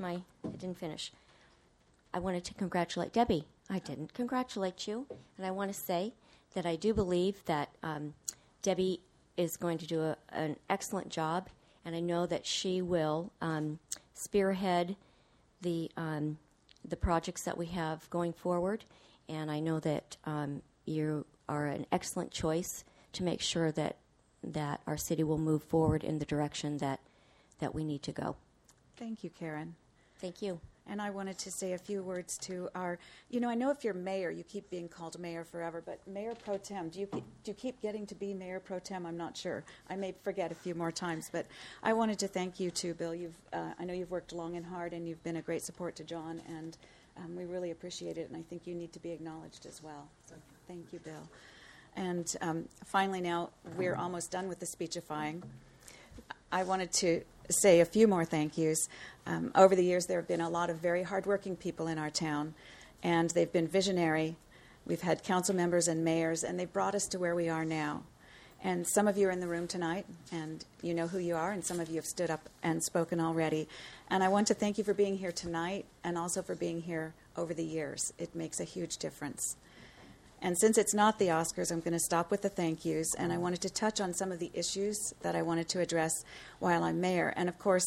I wanted to congratulate Debbie. I didn't congratulate you. And I want to say that I do believe that Debbie is going to do an excellent job, and I know that she will spearhead the projects that we have going forward. And I know that you are an excellent choice to make sure that our city will move forward in the direction that we need to go. Thank you, Karen. Thank you. And I wanted to say a few words to our, I know if you're mayor, you keep being called mayor forever, but Mayor Pro Tem, do you keep getting to be Mayor Pro Tem? I'm not sure. I may forget a few more times, but I wanted to thank you too, Bill. I know you've worked long and hard, and you've been a great support to John, and we really appreciate it, and I think you need to be acknowledged as well. So thank you, Bill. And finally now, we're almost done with the speechifying. I wanted to say a few more thank yous. Over the years, there have been a lot of very hardworking people in our town, and they've been visionary. We've had council members and mayors, and they've brought us to where we are now. And some of you are in the room tonight, and you know who you are, and some of you have stood up and spoken already. And I want to thank you for being here tonight and also for being here over the years. It makes a huge difference. And since it's not the Oscars, I'm going to stop with the thank yous, and I wanted to touch on some of the issues that I wanted to address while I'm mayor. And of course,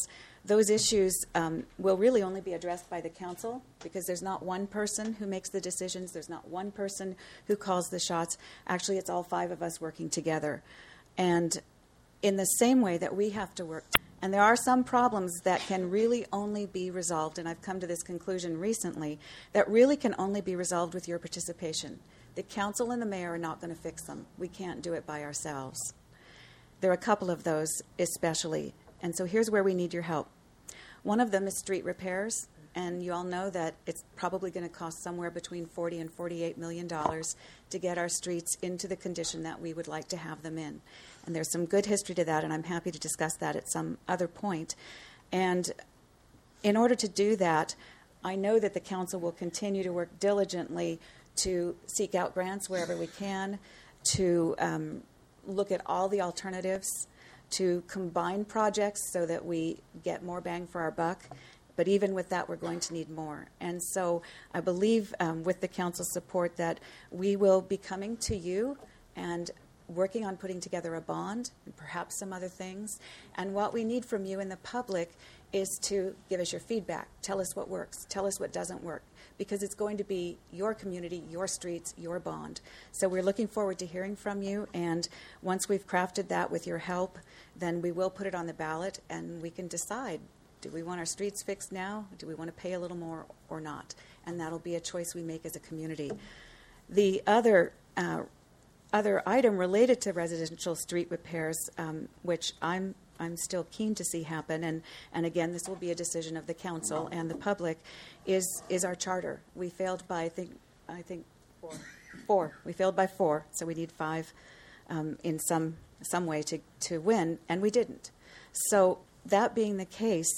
those issues will really only be addressed by the council, because there's not one person who makes the decisions. There's not one person who calls the shots. Actually, it's all 5 of us working together. And in the same way that we have to work, and there are some problems that can really only be resolved, and I've come to this conclusion recently, that really can only be resolved with your participation. The council and the mayor are not going to fix them. We can't do it by ourselves. There are a couple of those especially, and so here's where we need your help. One of them is street repairs, and you all know that it's probably going to cost somewhere between $40 and $48 million to get our streets into the condition that we would like to have them in. And there's some good history to that, and I'm happy to discuss that at some other point. And in order to do that, I know that the council will continue to work diligently to seek out grants wherever we can, to look at all the alternatives, to combine projects so that we get more bang for our buck. But even with that, we're going to need more. And so I believe with the council's support that we will be coming to you and working on putting together a bond and perhaps some other things. And what we need from you in the public is to give us your feedback. Tell us what works. Tell us what doesn't work. Because it's going to be your community, your streets, your bond. So we're looking forward to hearing from you. And once we've crafted that with your help, then we will put it on the ballot and we can decide, do we want our streets fixed now? Do we want to pay a little more or not? And that'll be a choice we make as a community. The other item related to residential street repairs, which I'm still keen to see happen, and again, this will be a decision of the council and the public, is our charter. We failed by I think 4. We failed by 4, so we need 5 in some way to win, and we didn't. So that being the case,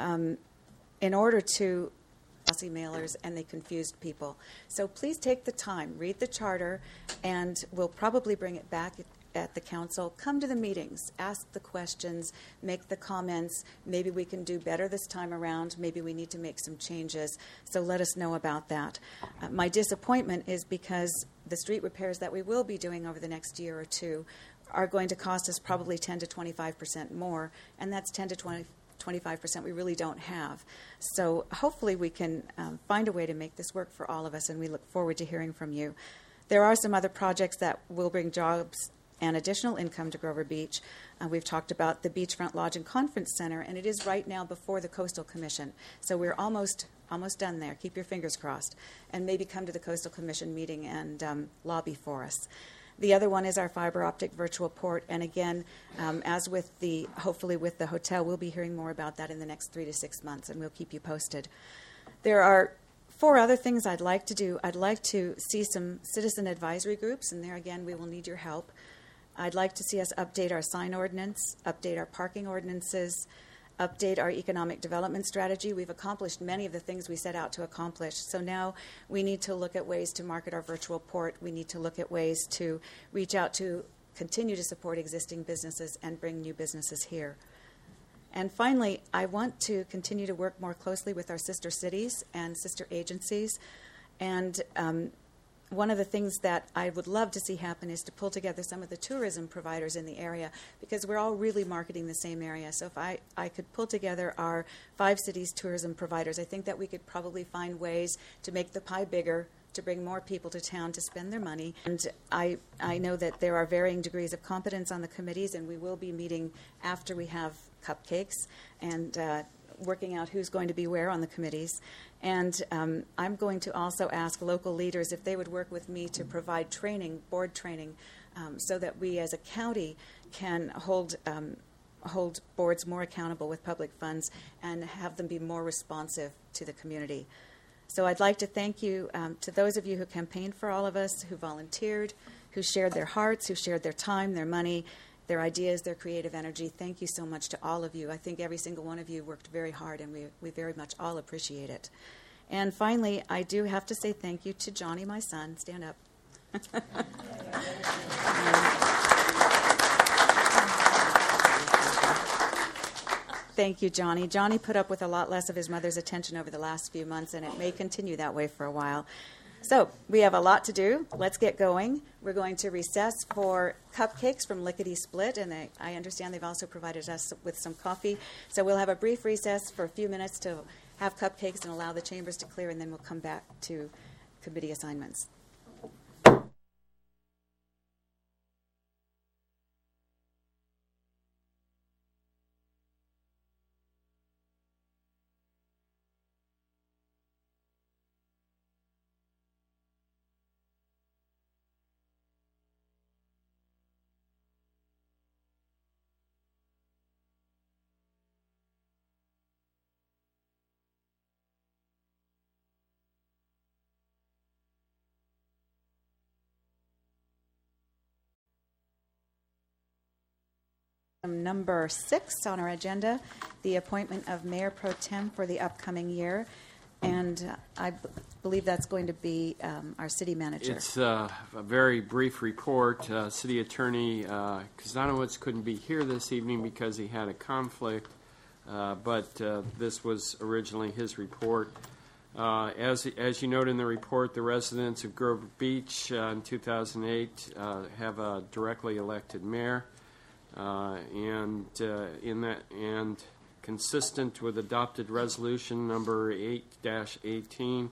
in order to mailers, and they confused people. So please take the time, read the charter, and we'll probably bring it back at the council. Come to the meetings, ask the questions, make the comments. Maybe we can do better this time around. Maybe we need to make some changes. So let us know about that. My disappointment is because the street repairs that we will be doing over the next year or two are going to cost us probably 10 to 25% more, and that's 10 to 25% we really don't have. So hopefully we can find a way to make this work for all of us, and we look forward to hearing from you. There are some other projects that will bring jobs and additional income to Grover Beach. We've talked about the Beachfront Lodge and Conference Center, and it is right now before the Coastal Commission. So we're almost done there. Keep your fingers crossed. And maybe come to the Coastal Commission meeting and lobby for us. The other one is our fiber optic virtual port, and again, as with hopefully with the hotel, we'll be hearing more about that in the next 3 to 6 months, and we'll keep you posted. There are 4 other things I'd like to do. I'd like to see some citizen advisory groups, and there again, we will need your help. I'd like to see us update our sign ordinance, update our parking ordinances, update our economic development strategy. We've accomplished many of the things we set out to accomplish. So now we need to look at ways to market our virtual port. We need to look at ways to reach out to continue to support existing businesses and bring new businesses here. And finally, I want to continue to work more closely with our sister cities and sister agencies. And one of the things that I would love to see happen is to pull together some of the tourism providers in the area, because we're all really marketing the same area. So if I could pull together our 5 cities tourism providers, I think that we could probably find ways to make the pie bigger, to bring more people to town to spend their money. And I know that there are varying degrees of competence on the committees, and we will be meeting after we have cupcakes and working out who's going to be where on the committees. And I'm going to also ask local leaders if they would work with me to provide training, board training, so that we as a county can hold boards more accountable with public funds and have them be more responsive to the community. So I'd like to thank you to those of you who campaigned for all of us, who volunteered, who shared their hearts, who shared their time, their money, their ideas, their creative energy. Thank you so much to all of you. I think every single one of you worked very hard, and we very much all appreciate it. And finally, I do have to say thank you to Johnny, my son. Stand up. Thank you, Johnny. Johnny put up with a lot less of his mother's attention over the last few months, and it may continue that way for a while. So we have a lot to do. Let's get going. We're going to recess for cupcakes from Lickety Split, and I understand they've also provided us with some coffee. So we'll have a brief recess for a few minutes to have cupcakes and allow the chambers to clear, and then we'll come back to committee assignments. Number 6 on our agenda, the appointment of Mayor Pro Tem for the upcoming year. And I believe that's going to be our city manager. It's a very brief report. City Attorney Kazanowicz couldn't be here this evening because he had a conflict, but this was originally his report. As you note in the report, the residents of Grover Beach in 2008 have a directly elected mayor. And consistent with adopted resolution number 8-18,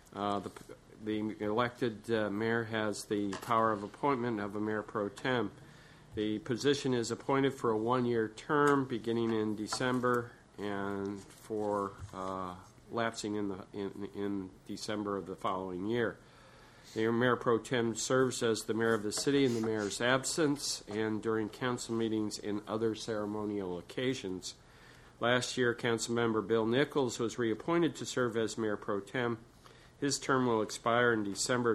the elected mayor has the power of appointment of a mayor pro tem. The position is appointed for a one-year term beginning in December and for lapsing in December of the following year. The mayor pro tem serves as the mayor of the city in the mayor's absence and during council meetings and other ceremonial occasions. Last year, Councilmember Bill Nichols was reappointed to serve as mayor pro tem. His term will expire in December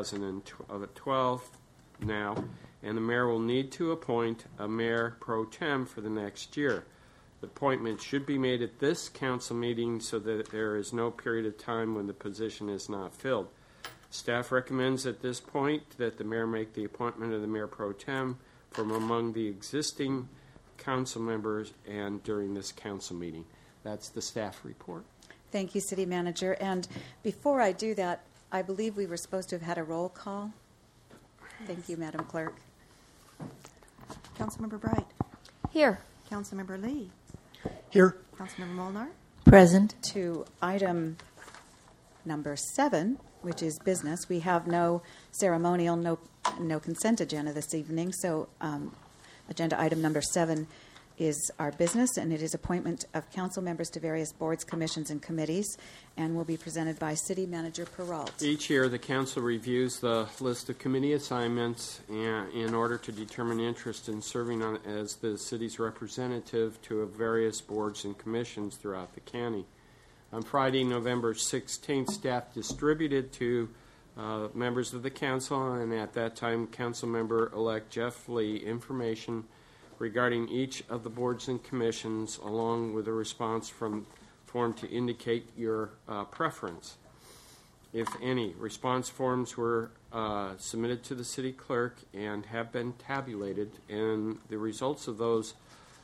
2012 now, and the mayor will need to appoint a mayor pro tem for the next year. The appointment should be made at this council meeting so that there is no period of time when the position is not filled. Staff recommends at this point that the mayor make the appointment of the mayor pro tem from among the existing council members and during this council meeting. That's the staff report. Thank you, City Manager. And before I do that, I believe we were supposed to have had a roll call. Thank you, Madam Clerk. Councilmember Bright. Here. Councilmember Lee. Here. Councilmember Molnar. Present. To item number 7, which is business. We have no ceremonial, no consent agenda this evening. So agenda item number 7 is our business, and it is appointment of council members to various boards, commissions, and committees, and will be presented by City Manager Peralt. Each year, the council reviews the list of committee assignments in order to determine interest in serving as the city's representative to various boards and commissions throughout the county. On Friday, November 16th, staff distributed to members of the council, and at that time, council member-elect Jeff Lee, information regarding each of the boards and commissions, along with a response form to indicate your preference. If any, response forms were submitted to the city clerk and have been tabulated, and the results of those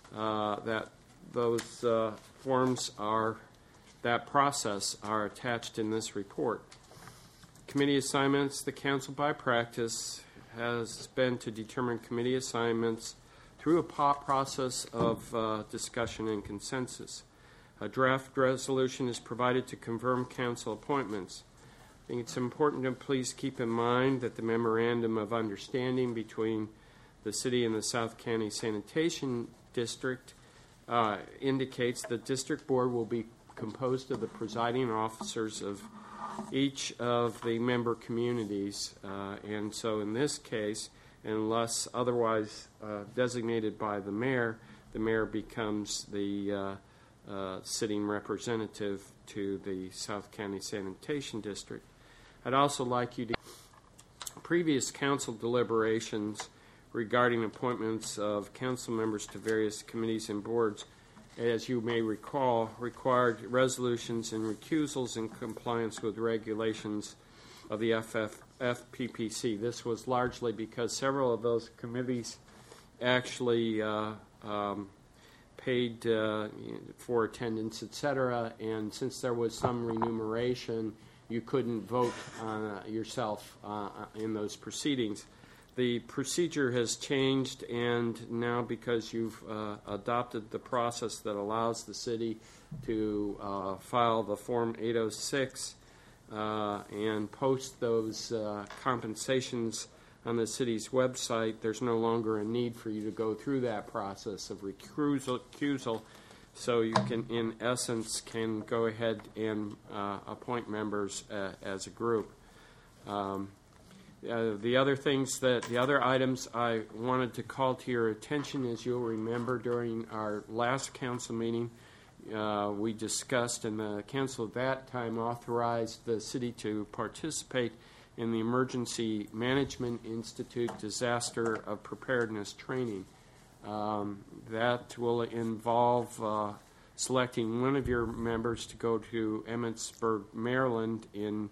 forms are that process are attached in this report. Committee assignments, the council by practice has been to determine committee assignments through a process of discussion and consensus. A draft resolution is provided to confirm council appointments. I think it's important to please keep in mind that the memorandum of understanding between the city and the South County Sanitation District indicates the district board will be composed of the presiding officers of each of the member communities. And so in this case, unless otherwise designated by the mayor becomes the sitting representative to the South County Sanitation District. I'd also like you to previous council deliberations regarding appointments of council members to various committees and boards, as you may recall, required resolutions and recusals in compliance with regulations of the FPPC. This was largely because several of those committees actually paid for attendance, etc., and since there was some remuneration you couldn't vote yourself in those proceedings. The procedure has changed, and now because you've adopted the process that allows the city to file the Form 806 and post those compensations on the city's website, there's no longer a need for you to go through that process of recusal. So you can, in essence, can go ahead and appoint members as a group. The other items I wanted to call to your attention, as you'll remember during our last council meeting, we discussed, and the council at that time authorized the city to participate in the Emergency Management Institute Disaster Preparedness Training. That will involve selecting one of your members to go to Emmitsburg, Maryland in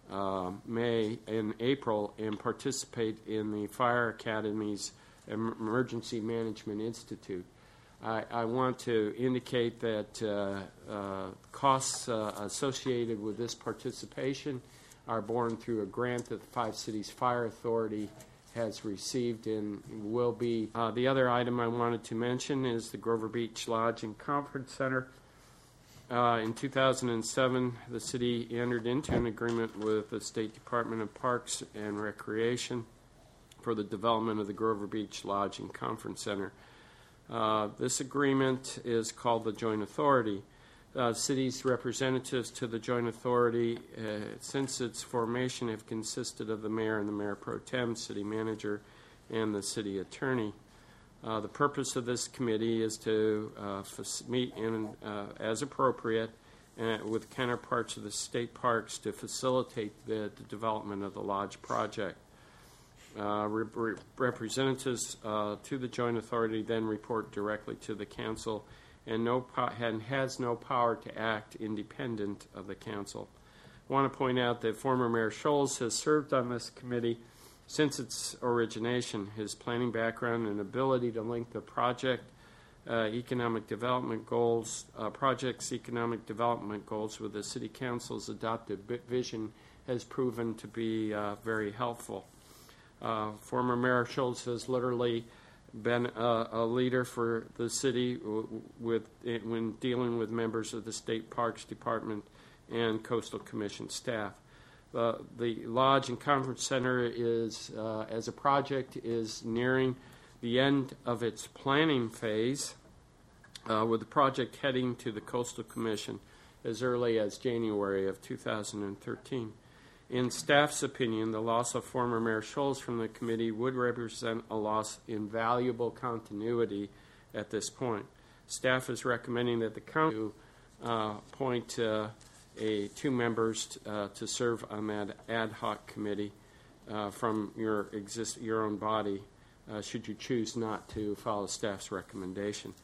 April and participate in the Fire Academy's Emergency Management Institute. I want to indicate that costs associated with this participation are borne through a grant that the Five Cities Fire Authority has received and will be. The other item I wanted to mention is the Grover Beach Lodge and Conference Center. In 2007, the city entered into an agreement with the State Department of Parks and Recreation for the development of the Grover Beach Lodge and Conference Center. This agreement is called the Joint Authority. City's representatives to the Joint Authority, since its formation, have consisted of the mayor and the mayor pro tem, city manager, and the city attorney. The purpose of this committee is to meet as appropriate with counterparts of the state parks to facilitate the development of the lodge project. Representatives to the Joint Authority then report directly to the council and has no power to act independent of the council. I want to point out that former Mayor Scholes has served on this committee since its origination. His planning background and ability to link the project's economic development goals with the City Council's adopted vision has proven to be very helpful. Former Mayor Scholes has literally been a leader for the city when dealing with members of the State Parks Department and Coastal Commission staff. The Lodge and Conference Center is, as a project, is nearing the end of its planning phase, with the project heading to the Coastal Commission as early as January of 2013. In staff's opinion, the loss of former Mayor Scholes from the committee would represent a loss in valuable continuity at this point. Staff is recommending that the council appoint two members to serve on that ad hoc committee from your own body, should you choose not to follow staff's recommendation.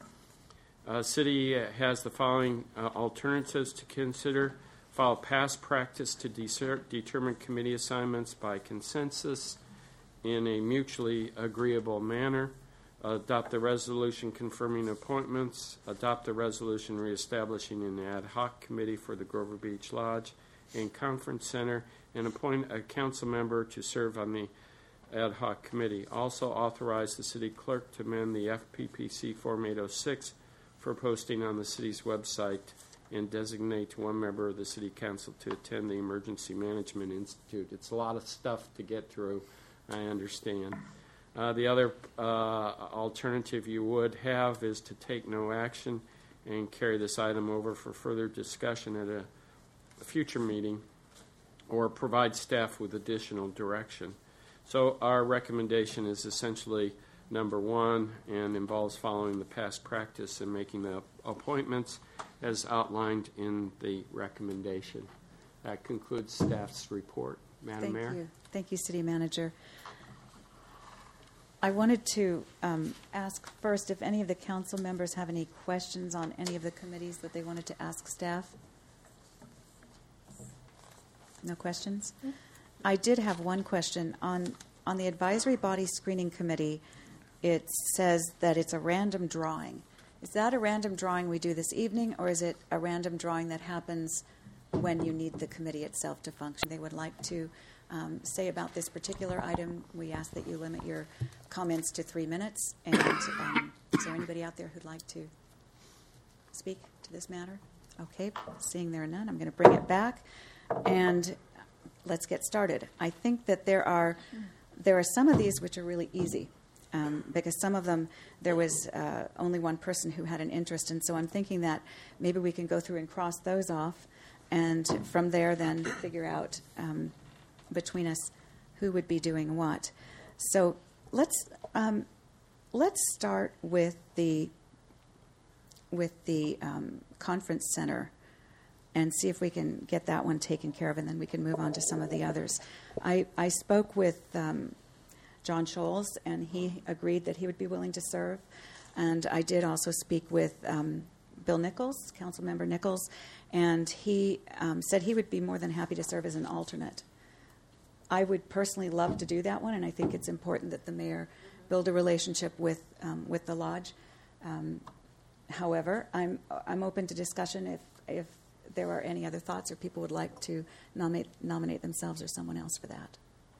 City has the following alternatives to consider: follow past practice to determine committee assignments by consensus in a mutually agreeable manner, adopt the resolution confirming appointments, adopt the resolution reestablishing an ad hoc committee for the Grover Beach Lodge and Conference Center, and appoint a council member to serve on the ad hoc committee. Also authorize the city clerk to amend the FPPC Form 806 for posting on the city's website, and designate one member of the City Council to attend the Emergency Management Institute. It's a lot of stuff to get through, I understand. The other alternative you would have is to take no action and carry this item over for further discussion at a future meeting, or provide staff with additional direction. So our recommendation is essentially number one, and involves following the past practice and making the appointments as outlined in the recommendation. That concludes staff's report. Madam Mayor. Thank you. Thank you, City Manager. I wanted to ask first if any of the council members have any questions on any of the committees that they wanted to ask staff. No questions? Mm-hmm. I did have one question. On the Advisory Body Screening Committee, it says that it's a random drawing. Is that a random drawing we do this evening, or is it a random drawing that happens when you need the committee itself to function. They would like to say about this particular item, we ask that you limit your comments to 3 minutes. And is there anybody out there who'd like to speak to this matter? Okay, seeing there are none, I'm going to bring it back, and let's get started. I think that there are some of these which are really easy, because some of them there was only one person who had an interest, and so I'm thinking that maybe we can go through and cross those off, and from there then figure out between us who would be doing what. So let's start with the conference center and see if we can get that one taken care of, and then we can move on to some of the others. I spoke with John Scholes, and he agreed that he would be willing to serve. And I did also speak with Bill Nichols, Councilmember Nichols, and he said he would be more than happy to serve as an alternate. I would personally love to do that one, and I think it's important that the mayor build a relationship with the lodge. However, I'm open to discussion if there are any other thoughts or people would like to nominate themselves or someone else for that.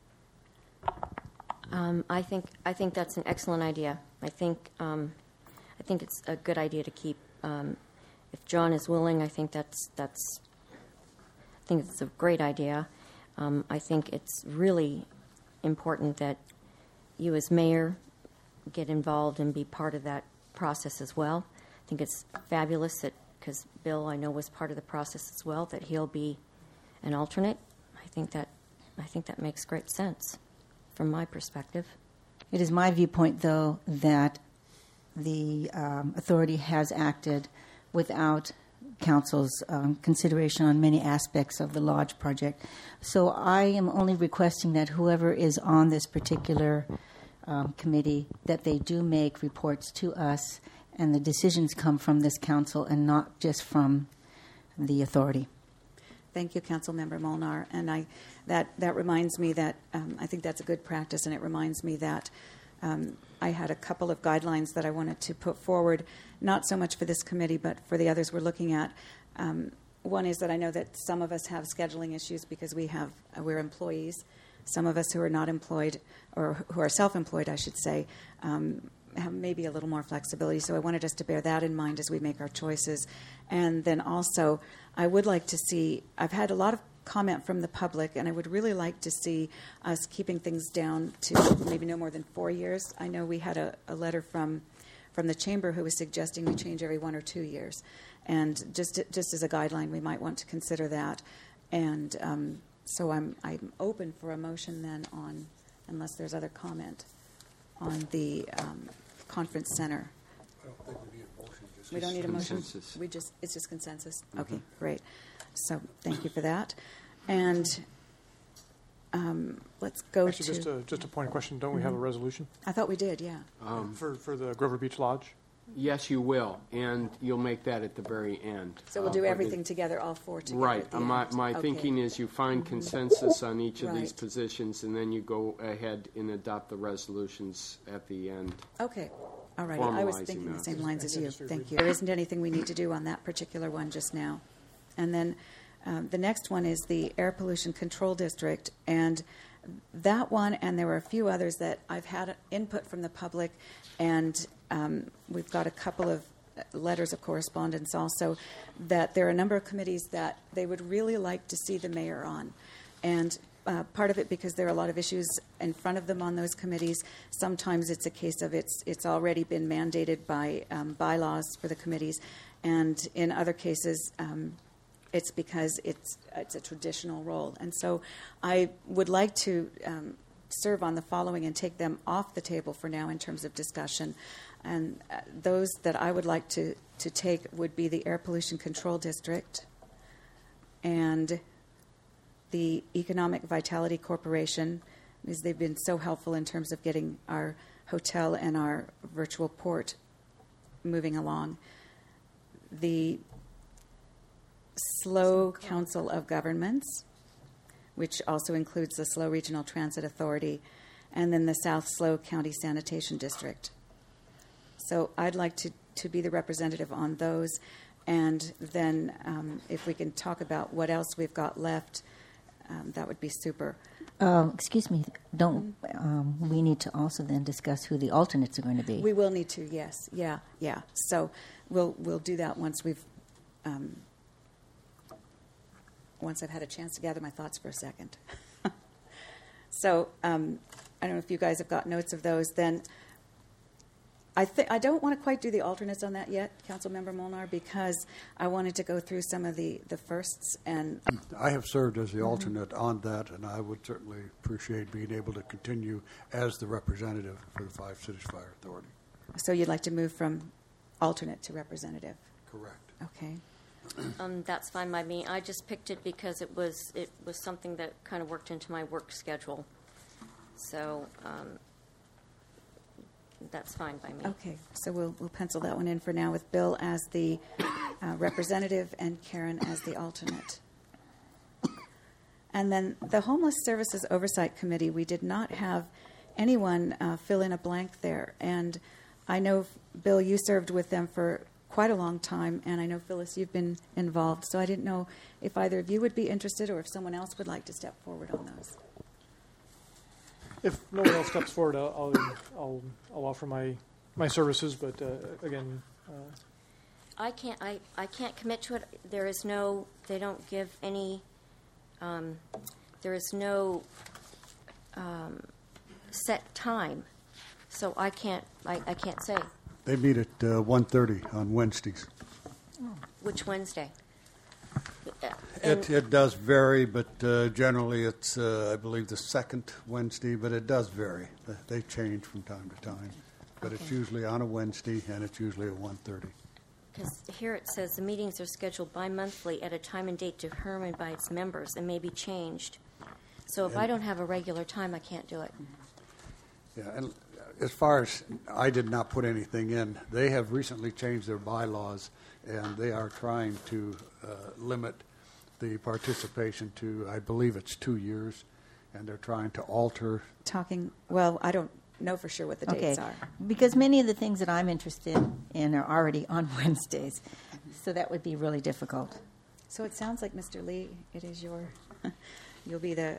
I think that's an excellent idea. I think it's a good idea to keep. If John is willing, I think it's a great idea. I think it's really important that you as mayor get involved and be part of that process as well. I think it's fabulous that, because Bill, I know, was part of the process as well, that he'll be an alternate. I think that makes great sense from my perspective. It is my viewpoint, though, that the authority has acted without council's consideration on many aspects of the lodge project. So I am only requesting that whoever is on this particular committee, that they do make reports to us, and the decisions come from this council and not just from the authority. Thank you, Councilmember Molnar. And that reminds me that I think that's a good practice, and it reminds me that I had a couple of guidelines that I wanted to put forward, not so much for this committee, but for the others we're looking at. One is that I know that some of us have scheduling issues because we're employees. Some of us who are not employed, or who are self-employed, I should say, have maybe a little more flexibility. So I wanted us to bear that in mind as we make our choices. And then also, I would like to see, I've had a lot of comment from the public, and I would really like to see us keeping things down to maybe no more than 4 years. I know we had a letter from the chamber who was suggesting we change every 1 or 2 years. And just as a guideline, we might want to consider that. And so I'm open for a motion then on, unless there's other comment, on the conference center. I don't think we need a motion. We don't need a motion? Consensus. It's just consensus? Mm-hmm. Okay, great. So thank you for that. And let's go Actually, just a point of question. Don't we have a resolution? I thought we did, yeah. For the Grover Beach Lodge? Yes, you will, and you'll make that at the very end. So we'll do everything together, all four together. Right. At the My end. thinking Okay. is you find consensus on each of these Right. positions, and then you go ahead and adopt the resolutions at the end. Okay. All right. I was Formalizing thinking the that. same lines as you. Thank you. There isn't anything we need to do on that particular one just now. And then the next one is the Air Pollution Control District. And that one, and there were a few others that I've had input from the public, and we've got a couple of letters of correspondence also, that there are a number of committees that they would really like to see the mayor on. And part of it because there are a lot of issues in front of them on those committees. Sometimes it's a case of it's already been mandated by bylaws for the committees, and in other cases it's because it's a traditional role. And so I would like to serve on the following and take them off the table for now in terms of discussion. And those that I would like to take would be the Air Pollution Control District and the Economic Vitality Corporation, because they've been so helpful in terms of getting our hotel and our virtual port moving along. The SLO Council of Governments, which also includes the SLO Regional Transit Authority, and then the South SLO County Sanitation District. So I'd like to be the representative on those. And then if we can talk about what else we've got left, that would be super. Excuse me, don't we need to also then discuss who the alternates are going to be? We will need to, yes. Yeah. So we'll do that once we've once I've had a chance to gather my thoughts for a second. So I don't know if you guys have got notes of those. Then I don't want to quite do the alternates on that yet, Councilmember Molnar, because I wanted to go through some of the firsts. And I have served as the alternate on that, and I would certainly appreciate being able to continue as the representative for the Five Cities Fire Authority. So you'd like to move from alternate to representative? Correct. Okay. That's fine by me. I just picked it because it was something that kind of worked into my work schedule. So that's fine by me. Okay, so we'll pencil that one in for now with Bill as the representative and Karen as the alternate. And then the Homeless Services Oversight Committee, we did not have anyone fill in a blank there. And I know, Bill, you served with them for quite a long time, and I know, Phyllis, you've been involved. So I didn't know if either of you would be interested or if someone else would like to step forward on those. If no one else steps forward, I'll offer my services. But again, I can't commit to it. There is no. They don't give any. There is no set time, so I can't. I can't say. They meet at 1:30 on Wednesdays. Which Wednesday? It does vary, but generally it's, I believe, the second Wednesday, but it does vary. They change from time to time. But it's usually on a Wednesday, and it's usually at 1:30. Because here it says the meetings are scheduled bi-monthly at a time and date determined by its members and may be changed. So if I don't have a regular time, I can't do it. Yeah, and as far as I did not put anything in, they have recently changed their bylaws, and they are trying to limit the participation to, I believe it's 2 years, and they're trying to alter. Well, I don't know for sure what the dates are. Because many of the things that I'm interested in are already on Wednesdays, so that would be really difficult. So it sounds like, Mr. Lee, it is your, you'll be the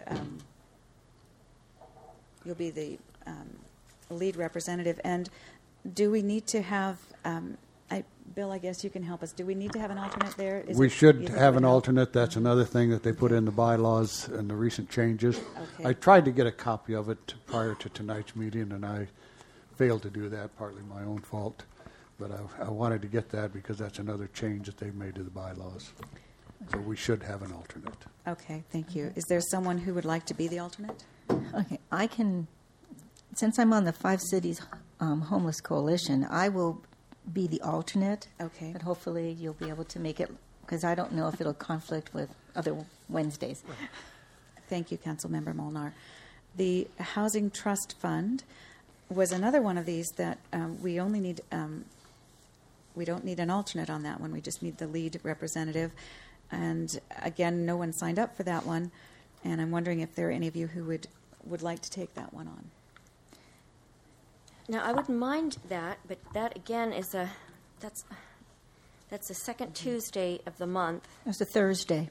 lead representative. And do we need to have, Bill, I guess you can help us. Do we need to have an alternate there? We should have an alternate. That's another thing that they put in the bylaws and the recent changes. Okay. I tried to get a copy of it prior to tonight's meeting, and I failed to do that, partly my own fault. But I wanted to get that because that's another change that they've made to the bylaws. So we should have an alternate. Okay, thank you. Is there someone who would like to be the alternate? Okay, I can, since I'm on the Five Cities Homeless Coalition, I will be the alternate. Okay. But hopefully you'll be able to make it, because I don't know if it'll conflict with other Wednesdays. Thank you, Councilmember Molnar. The Housing Trust Fund was another one of these that we only need, we don't need an alternate on that one. We just need the lead representative. And again, no one signed up for that one. And I'm wondering if there are any of you who would like to take that one on. Now, I wouldn't mind that, but that again is that's the second Tuesday of the month. It's a Thursday.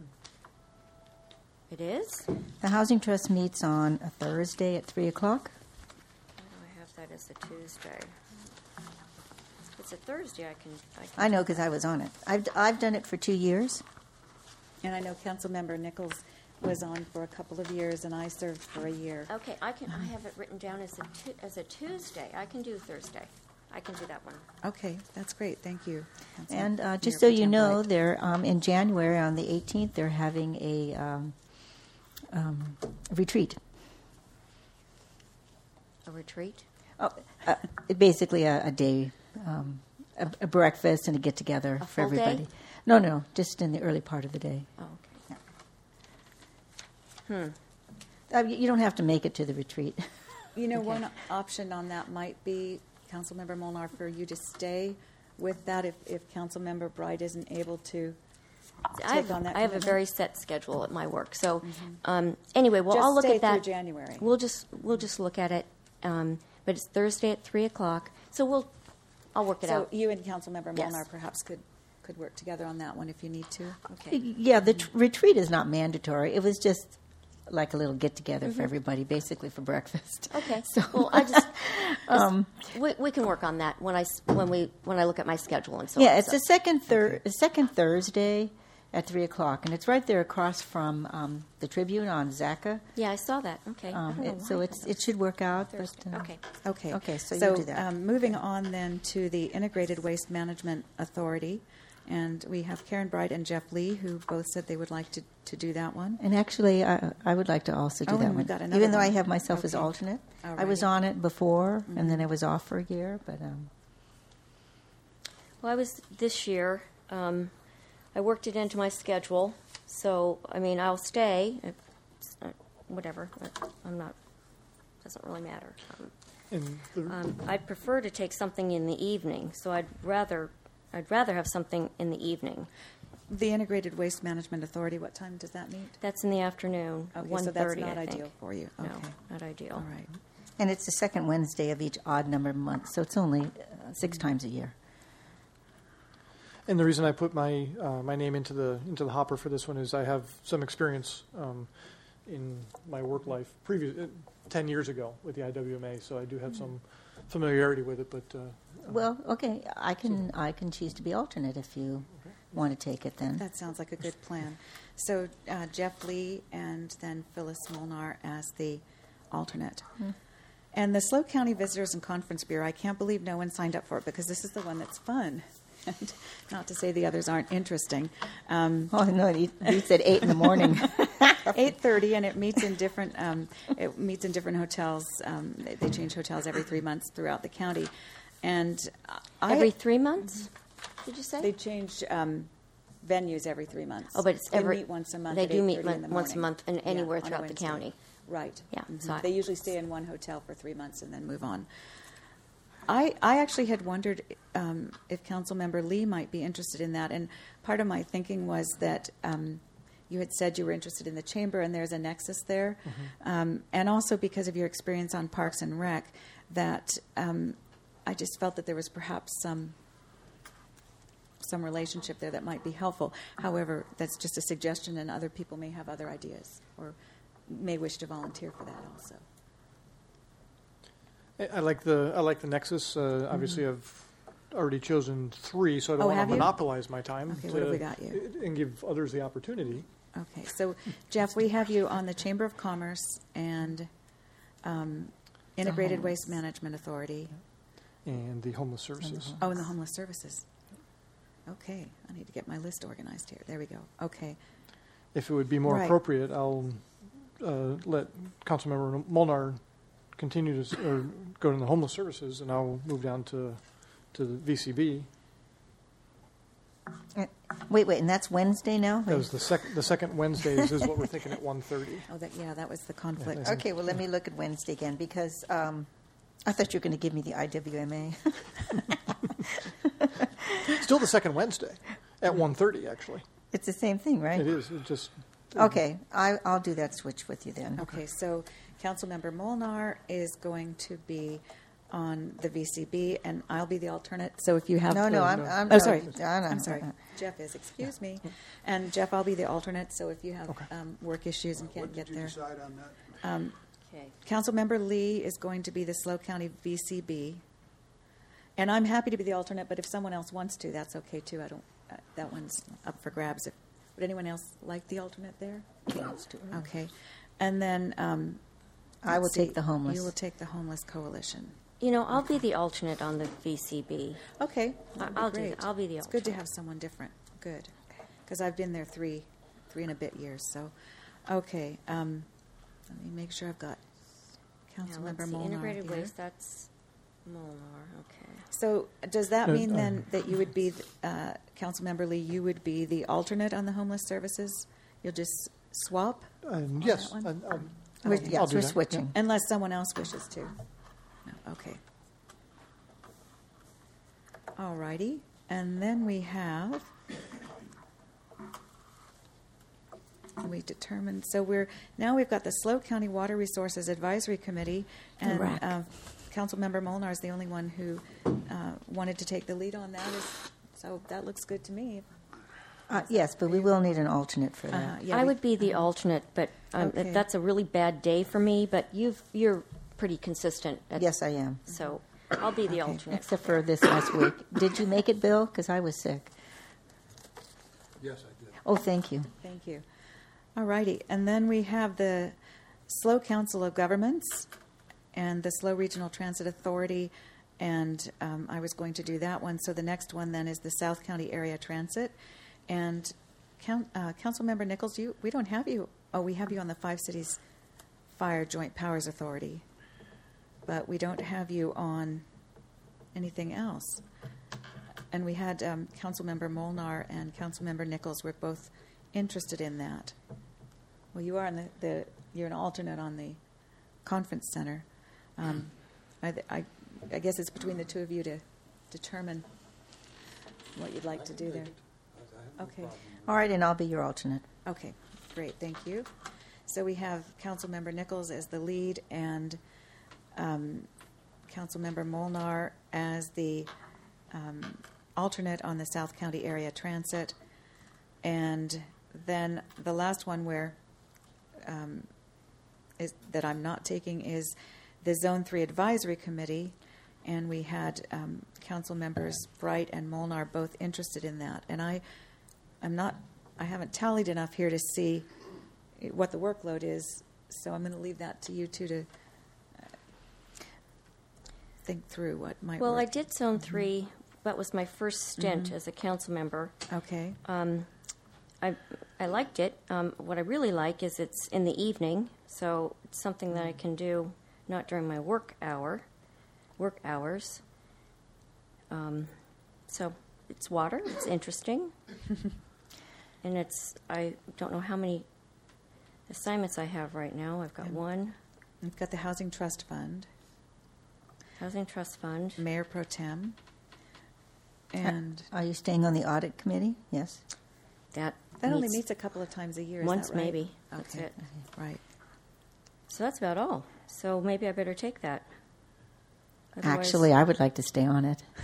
It is? The Housing Trust meets on a Thursday at 3 o'clock. Why do I have that as a Tuesday? If it's a Thursday, I can I know because I was on it. I've done it for 2 years. And I know Councilmember Nichols was on for a couple of years, and I served for a year. Okay, I have it written down as a Tuesday. I can do Thursday. I can do that one. Okay, that's great. Thank you. And just so you know, they're in January on the 18th. They're having a retreat. A retreat? Oh, basically a day, a breakfast and a get together a for full everybody. Day? No, just in the early part of the day. Oh, okay. Hmm. You don't have to make it to the retreat. You know, one option on that might be, Councilmember Molnar, for you to stay with that if Councilmember Bright isn't able to take on that. I have a very set schedule at my work. So anyway, well, just I'll look stay at that. Through January. We'll just look at it. But it's Thursday at 3 o'clock. So I'll work it out. So you and Councilmember Yes. Molnar perhaps could could work together on that one if you need to. Okay. Yeah, the retreat is not mandatory. It was just like a little get-together for everybody, basically for breakfast. Okay. So, Well, I just we can work on that when I look at my schedule and so on. yeah, it's the second Thursday at 3:00, and it's right there across from the Tribune on Zaca. Yeah, I saw that. Okay. I don't know So why. it should work out. Thursday. But, Okay. Okay. Okay, so you do that. Moving on then to the Integrated Waste Management Authority, and we have Karen Bright and Jeff Lee, who both said they would like to do that one. And actually, I would like to also do Oh, that and one, we've got another even though I one. have myself as Okay. alternate. I Alrighty. was on it before, and then I was off for a year. But Well, I was this year. I worked it into my schedule, so I mean, I'll stay. Whatever. I'm not. Doesn't really matter. I'd prefer to take something in the evening, so I'd rather have something in the evening. The Integrated Waste Management Authority, what time does that meet? That's in the afternoon. Okay, 1:30, so that's not I think. ideal for you. No, Okay. not ideal. All right. and it's the second Wednesday of each odd number month, so it's only 6 times a year. And the reason I put my my name into the hopper for this one is I have some experience in my work life, 10 years ago with the IWMA, so I do have some familiarity with it. But Well, okay, I can choose to be alternate if you want to take it then. That sounds like a good plan. So Jeff Lee and then Phyllis Molnar as the alternate. And the SLO County Visitors and Conference Bureau, I can't believe no one signed up for it because this is the one that's fun. And not to say the others aren't interesting. Oh, no, you said 8 in the morning. 8:30, and it meets in different hotels. They change hotels every 3 months throughout the county. And Every 3 months? Did you say? They change venues every 3 months. Oh, but it's they every. meet once a month. They at do meet 8:30 in the once a morning. month and anywhere on a throughout the Wednesday. county. Right. Yeah. Mhm. So They usually stay in one hotel for 3 months and then move on. I actually had wondered if Councilmember Lee might be interested in that, and part of my thinking was that you had said you were interested in the chamber, and there's a nexus there, and also because of your experience on Parks and Rec, that I just felt that there was perhaps some relationship there that might be helpful. However, that's just a suggestion, and other people may have other ideas or may wish to volunteer for that also. I like the Nexus. Obviously, I've already chosen 3, so I don't want have to you? monopolize my time. Okay, what have we got you? And give others the opportunity. Okay, so Jeff, we have you on the Chamber of Commerce and Integrated Waste Management Authority. And the Homeless Services. Oh, and the Homeless Services. Okay, I need to get my list organized here. There we go. Okay. If it would be more Right. appropriate, I'll let Councilmember Molnar continue to or go to the Homeless Services, and I'll move down to the VCB. Wait, and that's Wednesday now? That was the second Wednesdays is what we're thinking at 1:30. Oh, that was the conflict. Okay, well, let me look at Wednesday again, because I thought you were going to give me the IWMA. Still the second Wednesday at 1:30, actually. It's the same thing, right? It is. It just Okay, I'll do that switch with you then. Okay, so Councilmember Molnar is going to be on the VCB, and I'll be the alternate. So if you have No, I'm oh, sorry, no, I'm sorry. Jeff is. Excuse me, and Jeff, I'll be the alternate. So if you have work issues and can't get there, decide on that? Okay. Councilmember Lee is going to be the SLO County VCB, and I'm happy to be the alternate. But if someone else wants to, that's okay too. I don't. That one's up for grabs. Would anyone else like the alternate there? Okay, and then I will let's take see. the homeless. You will take the Homeless Coalition. You know, I'll be the alternate on the VCB. Okay, I'll do. great. I'll be the It's alternate. good to have someone different. Good, because I've been there three and a bit years. So, okay. Let me make sure I've got Now, Councilmember let's see, Molnar Integrated here. Waste. That's Molnar. Okay. So, does that mean then that you would be, Councilmember Lee, you would be the alternate on the Homeless Services? You'll just swap? yes, that one? We're, Okay. yes, we're switching. Unless someone else wishes to. No, okay. All righty. And then we have, we determined, so we've got the SLO County Water Resources Advisory Committee, and Councilmember Molnar is the only one who wanted to take the lead on that. So that looks good to me. Yes, but we will need an alternate for that. Yeah, I would be the alternate, but Okay. that's a really bad day for me. But you're pretty consistent. Yes, I am. So I'll be the alternate. Except for this last week. Did you make it, Bill? Because I was sick. Yes, I did. Oh, thank you. Thank you. All righty. And then we have the SLO Council of Governments and the SLO Regional Transit Authority. And I was going to do that one. So the next one then is the South County Area Transit. And Councilmember Nichols, we don't have you. Oh, we have you on the Five Cities Fire Joint Powers Authority. But we don't have you on anything else. And we had Councilmember Molnar and Councilmember Nichols were both interested in that. Well, you are on you're an alternate on the conference center. I guess it's between the two of you to determine what you'd like to do there. Okay. All right, and I'll be your alternate. Okay, great, thank you. So we have Councilmember Nichols as the lead and Councilmember Molnar as the alternate on the South County Area Transit. And then the last one that I'm not taking is the Zone 3 Advisory Committee. And we had council members Bright and Molnar both interested in that. And I haven't tallied enough here to see what the workload is, so I'm going to leave that to you two to think through what might work. Well, I did Zone 3. That was my first stint as a council member. Okay. I liked it. What I really like is it's in the evening, so it's something that I can do not during my work hours. So it's water. It's interesting. And I don't know how many assignments I have right now. I've got one. We've got the Housing Trust Fund. Housing Trust Fund. Mayor Pro Tem. And are you staying on the audit committee? Yes. That only meets a couple of times a year. Once, is that right? maybe. Okay. That's it. Right. So that's about all. So maybe I better take that. Otherwise, actually, I would like to stay on it.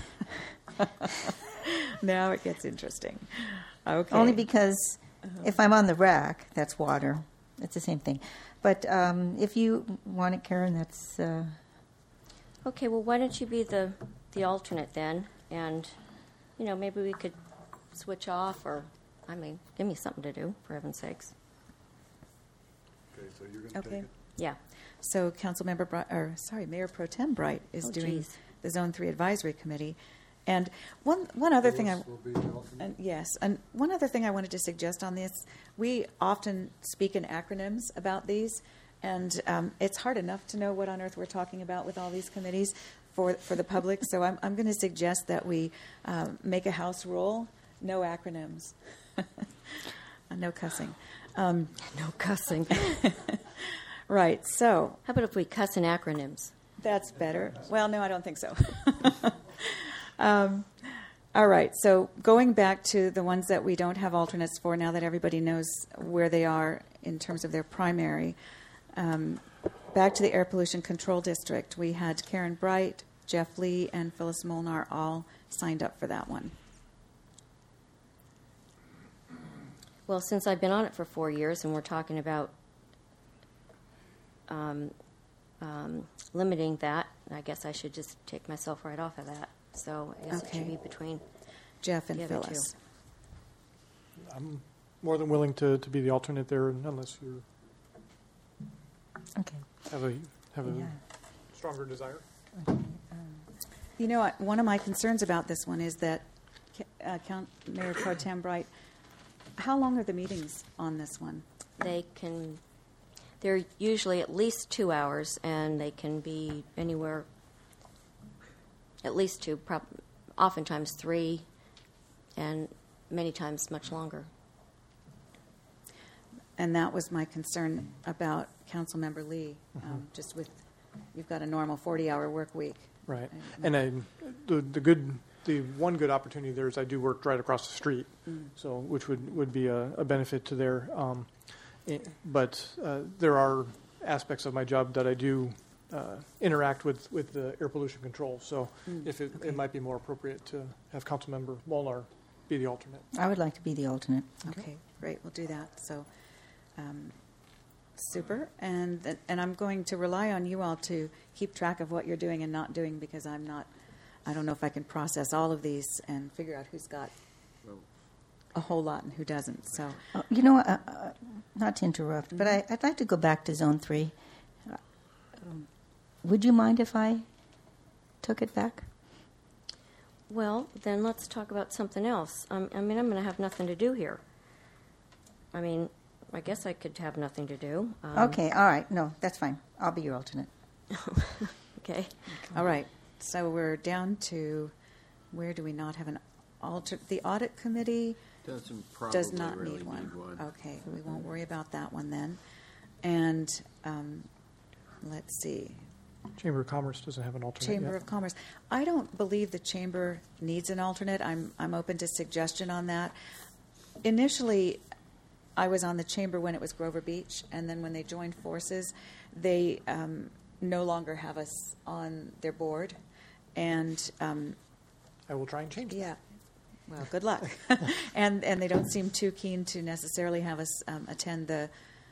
Now it gets interesting. Okay. Only because if I'm on the rack, that's water. It's the same thing. But if you want it, Karen, that's... Okay, well, why don't you be the alternate then? And, maybe we could switch off or, give me something to do, for heaven's sakes. Okay, so you're going to take it? Yeah. So Mayor Pro Tem Bright is doing the Zone 3 Advisory Committee. And one other thing and one other thing I wanted to suggest on this, we often speak in acronyms about these, and it's hard enough to know what on earth we're talking about with all these committees for the public. So I'm going to suggest that we make a house rule: no acronyms, no cussing. No cussing. Right. So how about if we cuss in acronyms? That's better. Well, no, I don't think so. All right, so going back to the ones that we don't have alternates for, now that everybody knows where they are in terms of their primary, back to the Air Pollution Control District, we had Karen Bright, Jeff Lee, and Phyllis Molnar all signed up for that one. Well, since I've been on it for 4 years and we're talking about limiting that, I guess I should just take myself right off of that. So I guess it should be between Jeff and the other Phyllis. two. I'm more than willing to be the alternate there, unless you have a stronger desire. One of my concerns about this one is that Mayor Pro Tem Bright, how long are the meetings on this one? They're usually at least 2 hours, and they can be anywhere. At least 2, oftentimes 3, and many times much longer. And that was my concern about Councilmember Lee, just with, you've got a normal 40-hour work week. Right. And the one good opportunity there is I do work right across the street, so which would be a benefit to there. But there are aspects of my job that I do interact with the air pollution control. So if okay. it might be more appropriate to have Councilmember Molnar be the alternate. I would like to be the alternate. Okay, great. We'll do that. So, super. And I'm going to rely on you all to keep track of what you're doing and not doing, because I don't know if I can process all of these and figure out who's got a whole lot and who doesn't. So, You know, not to interrupt, but I'd like to go back to Zone 3. Would you mind if I took it back? Well, then let's talk about something else. I mean, I'm going to have nothing to do here. I mean, I guess I could have nothing to do. Okay, all right. No, that's fine. I'll be your alternate. Okay. all right. So we're down to, where do we not have an alternate? The audit committee does not really need one. one. Okay, we won't worry about that one then. And let's see. Chamber of Commerce doesn't have an alternate Chamber yet. of Commerce. I don't believe the Chamber needs an alternate. I'm open to suggestion on that. Initially, I was on the Chamber when it was Grover Beach, and then when they joined forces, they no longer have us on their board. And I will try and change yeah. Well, good luck. and they don't seem too keen to necessarily have us attend the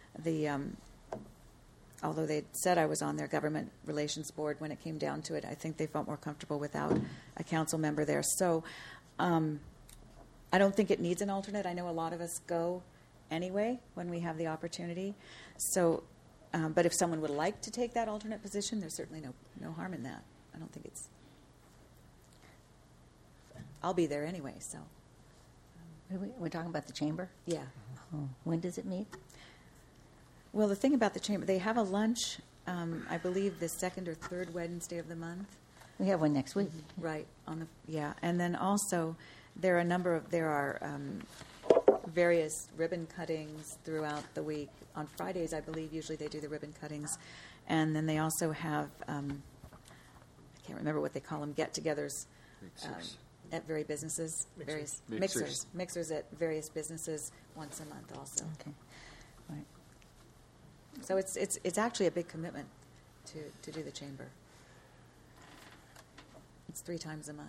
although they said I was on their government relations board, when it came down to it, I think they felt more comfortable without a council member there. So I don't think it needs an alternate. I know a lot of us go anyway when we have the opportunity. So, but if someone would like to take that alternate position, there's certainly no harm in that. I don't think it's. I'll be there anyway, so. We're talking about the Chamber? Yeah. Oh, when does it meet? Well, the thing about the Chamber, they have a lunch, I believe, the second or third Wednesday of the month. We have one next week. Right. And then also there are various ribbon cuttings throughout the week. On Fridays, I believe, usually they do the ribbon cuttings. And then they also have, I can't remember what they call them, get-togethers at various businesses. Mixers at various businesses once a month also. Okay. Right. So it's actually a big commitment to do the Chamber. It's 3 times a month.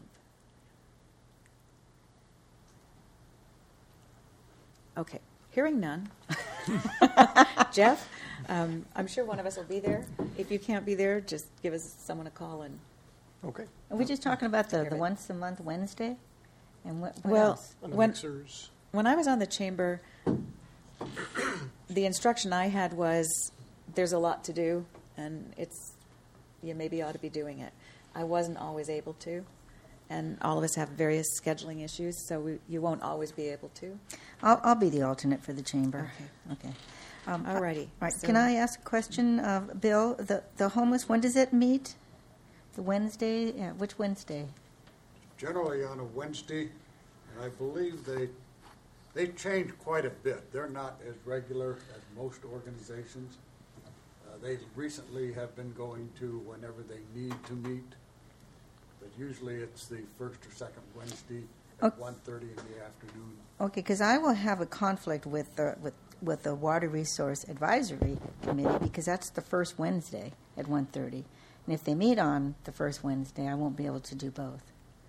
Okay. Hearing none. Jeff, I'm sure one of us will be there. If you can't be there, just give someone a call and. Okay. Are we just talking about the once a month Wednesday? And what else? And the mixers. When I was on the Chamber, the instruction I had was there's a lot to do, and you maybe ought to be doing it. I wasn't always able to, and all of us have various scheduling issues, so you won't always be able to. I'll be the alternate for the Chamber. Okay. All righty. Right. So, Can I ask a question of Bill? The homeless, when does it meet? The Wednesday? Yeah, which Wednesday? Generally on a Wednesday, and I believe they change quite a bit. They're not as regular as most organizations. They recently have been going to whenever they need to meet, but usually it's the first or second Wednesday at 1:30 in the afternoon. Okay, because I will have a conflict with the Water Resource Advisory Committee, because that's the first Wednesday at 1:30. And if they meet on the first Wednesday, I won't be able to do both.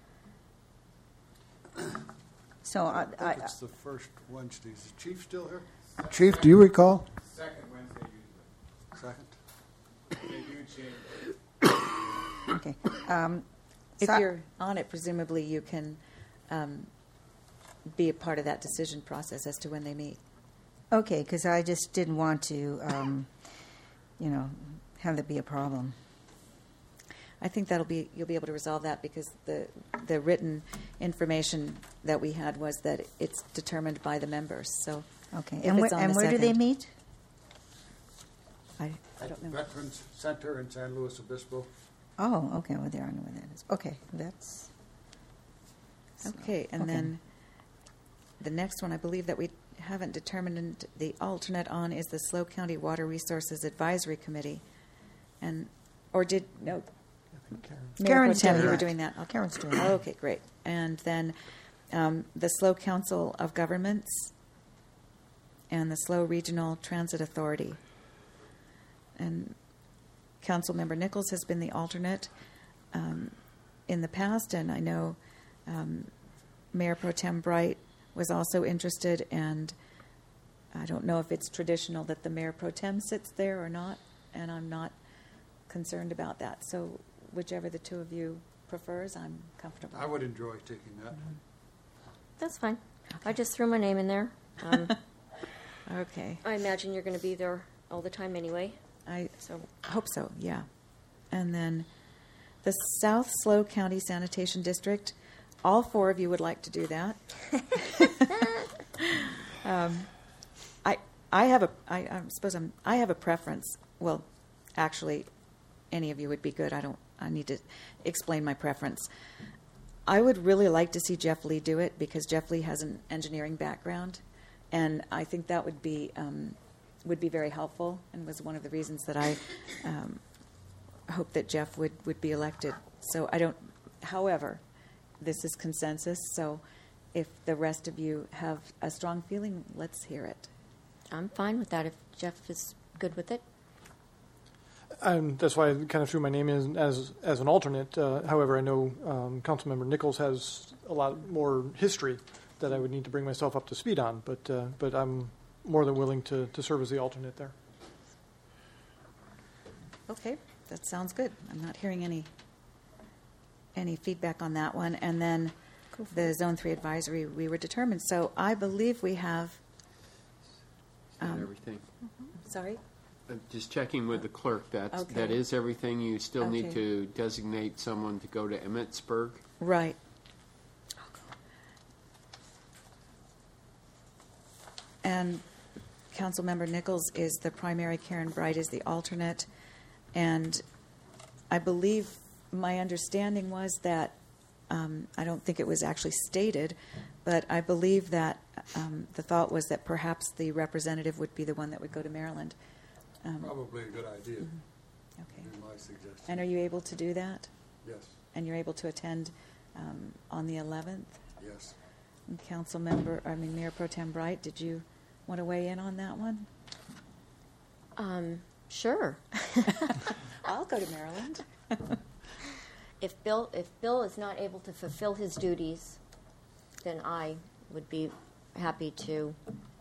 So I think it's the first Wednesday. Is the Chief still here? Chief, do you recall? Second Wednesday usually. Second? Okay. if you're on it, presumably you can be a part of that decision process as to when they meet. Okay, because I just didn't want to, have that be a problem. I think you'll be able to resolve that, because the written information that we had was that it's determined by the members. So okay, and where do they meet? I don't know. Veterans Center in San Luis Obispo. Oh, okay. Well, there I know where that is. Okay, that's okay. And then the next one, I believe that we haven't determined the alternate on, is the SLO County Water Resources Advisory Committee, Karen's doing you were that. doing that. Karen's doing that. Okay, great. And then the SLO Council of Governments and the SLO Regional Transit Authority. And Councilmember Nichols has been the alternate in the past, and I know Mayor Pro Tem Bright was also interested, and I don't know if it's traditional that the Mayor Pro Tem sits there or not, and I'm not concerned about that. So whichever the two of you prefers, I'm comfortable. I would enjoy taking that. That's fine. I just threw my name in there. Okay. I imagine you're going to be there all the time anyway. I hope so, yeah. And then the South Slow County Sanitation District, all four of you would like to do that. I have a preference. Well, actually, any of you would be good. I need to explain my preference. I would really like to see Jeff Lee do it because Jeff Lee has an engineering background, and I think that would be very helpful, and was one of the reasons that I hope that Jeff would be elected. So however, this is consensus, so if the rest of you have a strong feeling, let's hear it. I'm fine with that if Jeff is good with it. That's why I kind of threw my name in as an alternate. However, I know Councilmember Nichols has a lot more history that I would need to bring myself up to speed on, but I'm more than willing to serve as the alternate there. Okay, that sounds good. I'm not hearing any feedback on that one. And then the Zone 3 advisory, we were determined. So I believe we have... everything. Sorry? I'm just checking with the clerk. That Okay. is everything. You still need Okay. to designate someone to go to Emmitsburg. Right. And Councilmember Nichols is the primary, Karen Bright is the alternate. And I believe my understanding was that, I don't think it was actually stated, but I believe that the thought was that perhaps the representative would be the one that would go to Maryland. Probably a good idea. Okay. Would be my suggestion. And are you able to do that? Yes. And you're able to attend on the 11th? Yes. And Mayor Pro Tem Bright, did you want to weigh in on that one? Sure. I'll go to Maryland. If Bill is not able to fulfill his duties, then I would be happy to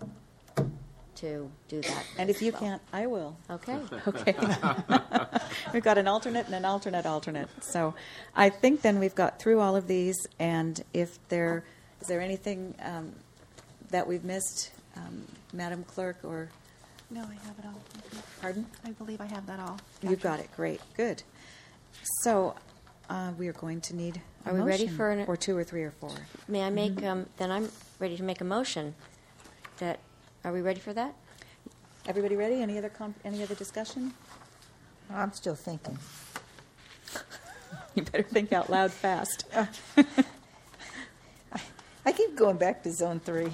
do that. And if you well. can't, I will. Okay. Okay. We've got an alternate and an alternate. So I think then we've got through all of these, and is there anything that we've missed, Madam Clerk, or... No, I have it all. Pardon? I believe I have that all. You've got it. Great. Good. So we are going to need a Are we ready motion, for an... or two or three or four? May I make, then I'm ready to make a motion that, are we ready for that? Everybody ready? Any other discussion? I'm still thinking. You better think out loud fast. I keep going back to Zone 3.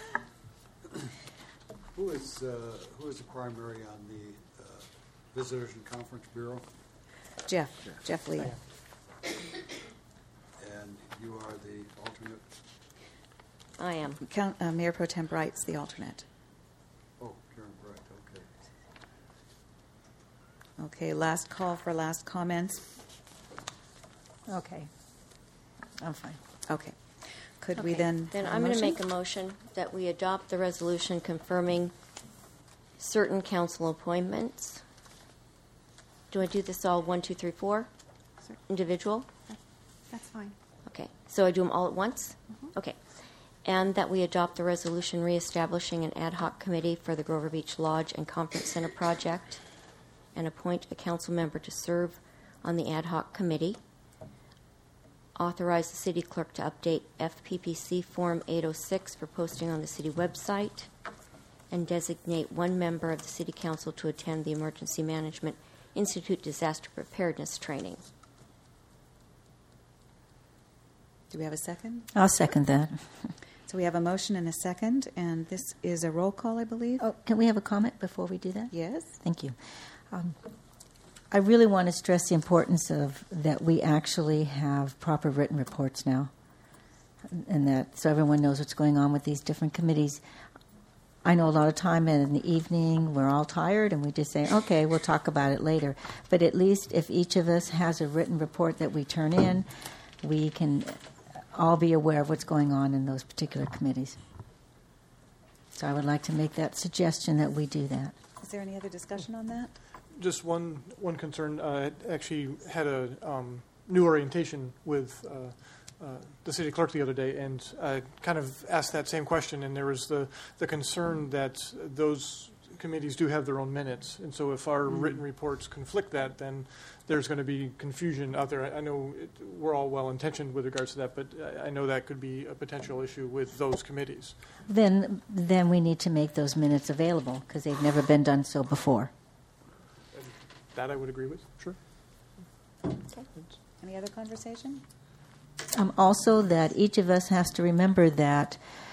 Who is the primary on the Visitors and Conference Bureau? Jeff Lee. And you are the alternate? I am. Mayor Pro Tem Bright's the alternate. Oh, Karen Bright, okay. Okay, last call for last comments. Okay. I'm fine. Okay. Could we Okay. then... Then have a I'm going to motion? make a motion that we adopt the resolution confirming certain council appointments. Do I do this all 1, 2, 3, 4? Sir. Individual? That's fine. Okay. So I do them all at once? Okay. And that we adopt the resolution reestablishing an ad hoc committee for the Grover Beach Lodge and Conference Center project and appoint a council member to serve on the ad hoc committee. Authorize the city clerk to update FPPC Form 806 for posting on the city website, and designate one member of the city council to attend the Emergency Management Institute disaster preparedness training. Do we have a second? I'll second that. So we have a motion and a second, and this is a roll call, I believe. Oh, can we have a comment before we do that? Yes. Thank you. I really want to stress the importance of that we actually have proper written reports now, and that so everyone knows what's going on with these different committees. I know a lot of time in the evening we're all tired and we just say, okay, we'll talk about it later. But at least if each of us has a written report that we turn in, we can all be aware of what's going on in those particular committees. So I would like to make that suggestion that we do that. Is there any other discussion on that? Just one concern. Actually had a new orientation with the city clerk the other day, and I kind of asked that same question, and there was the concern that those committees do have their own minutes, and so if our written reports conflict that, then there's going to be confusion out there. I know we're all well-intentioned with regards to that, but I know that could be a potential issue with those committees. Then we need to make those minutes available because they've never been done so before. And that I would agree with, sure. Okay. Any other conversation? Also, that each of us has to remember that,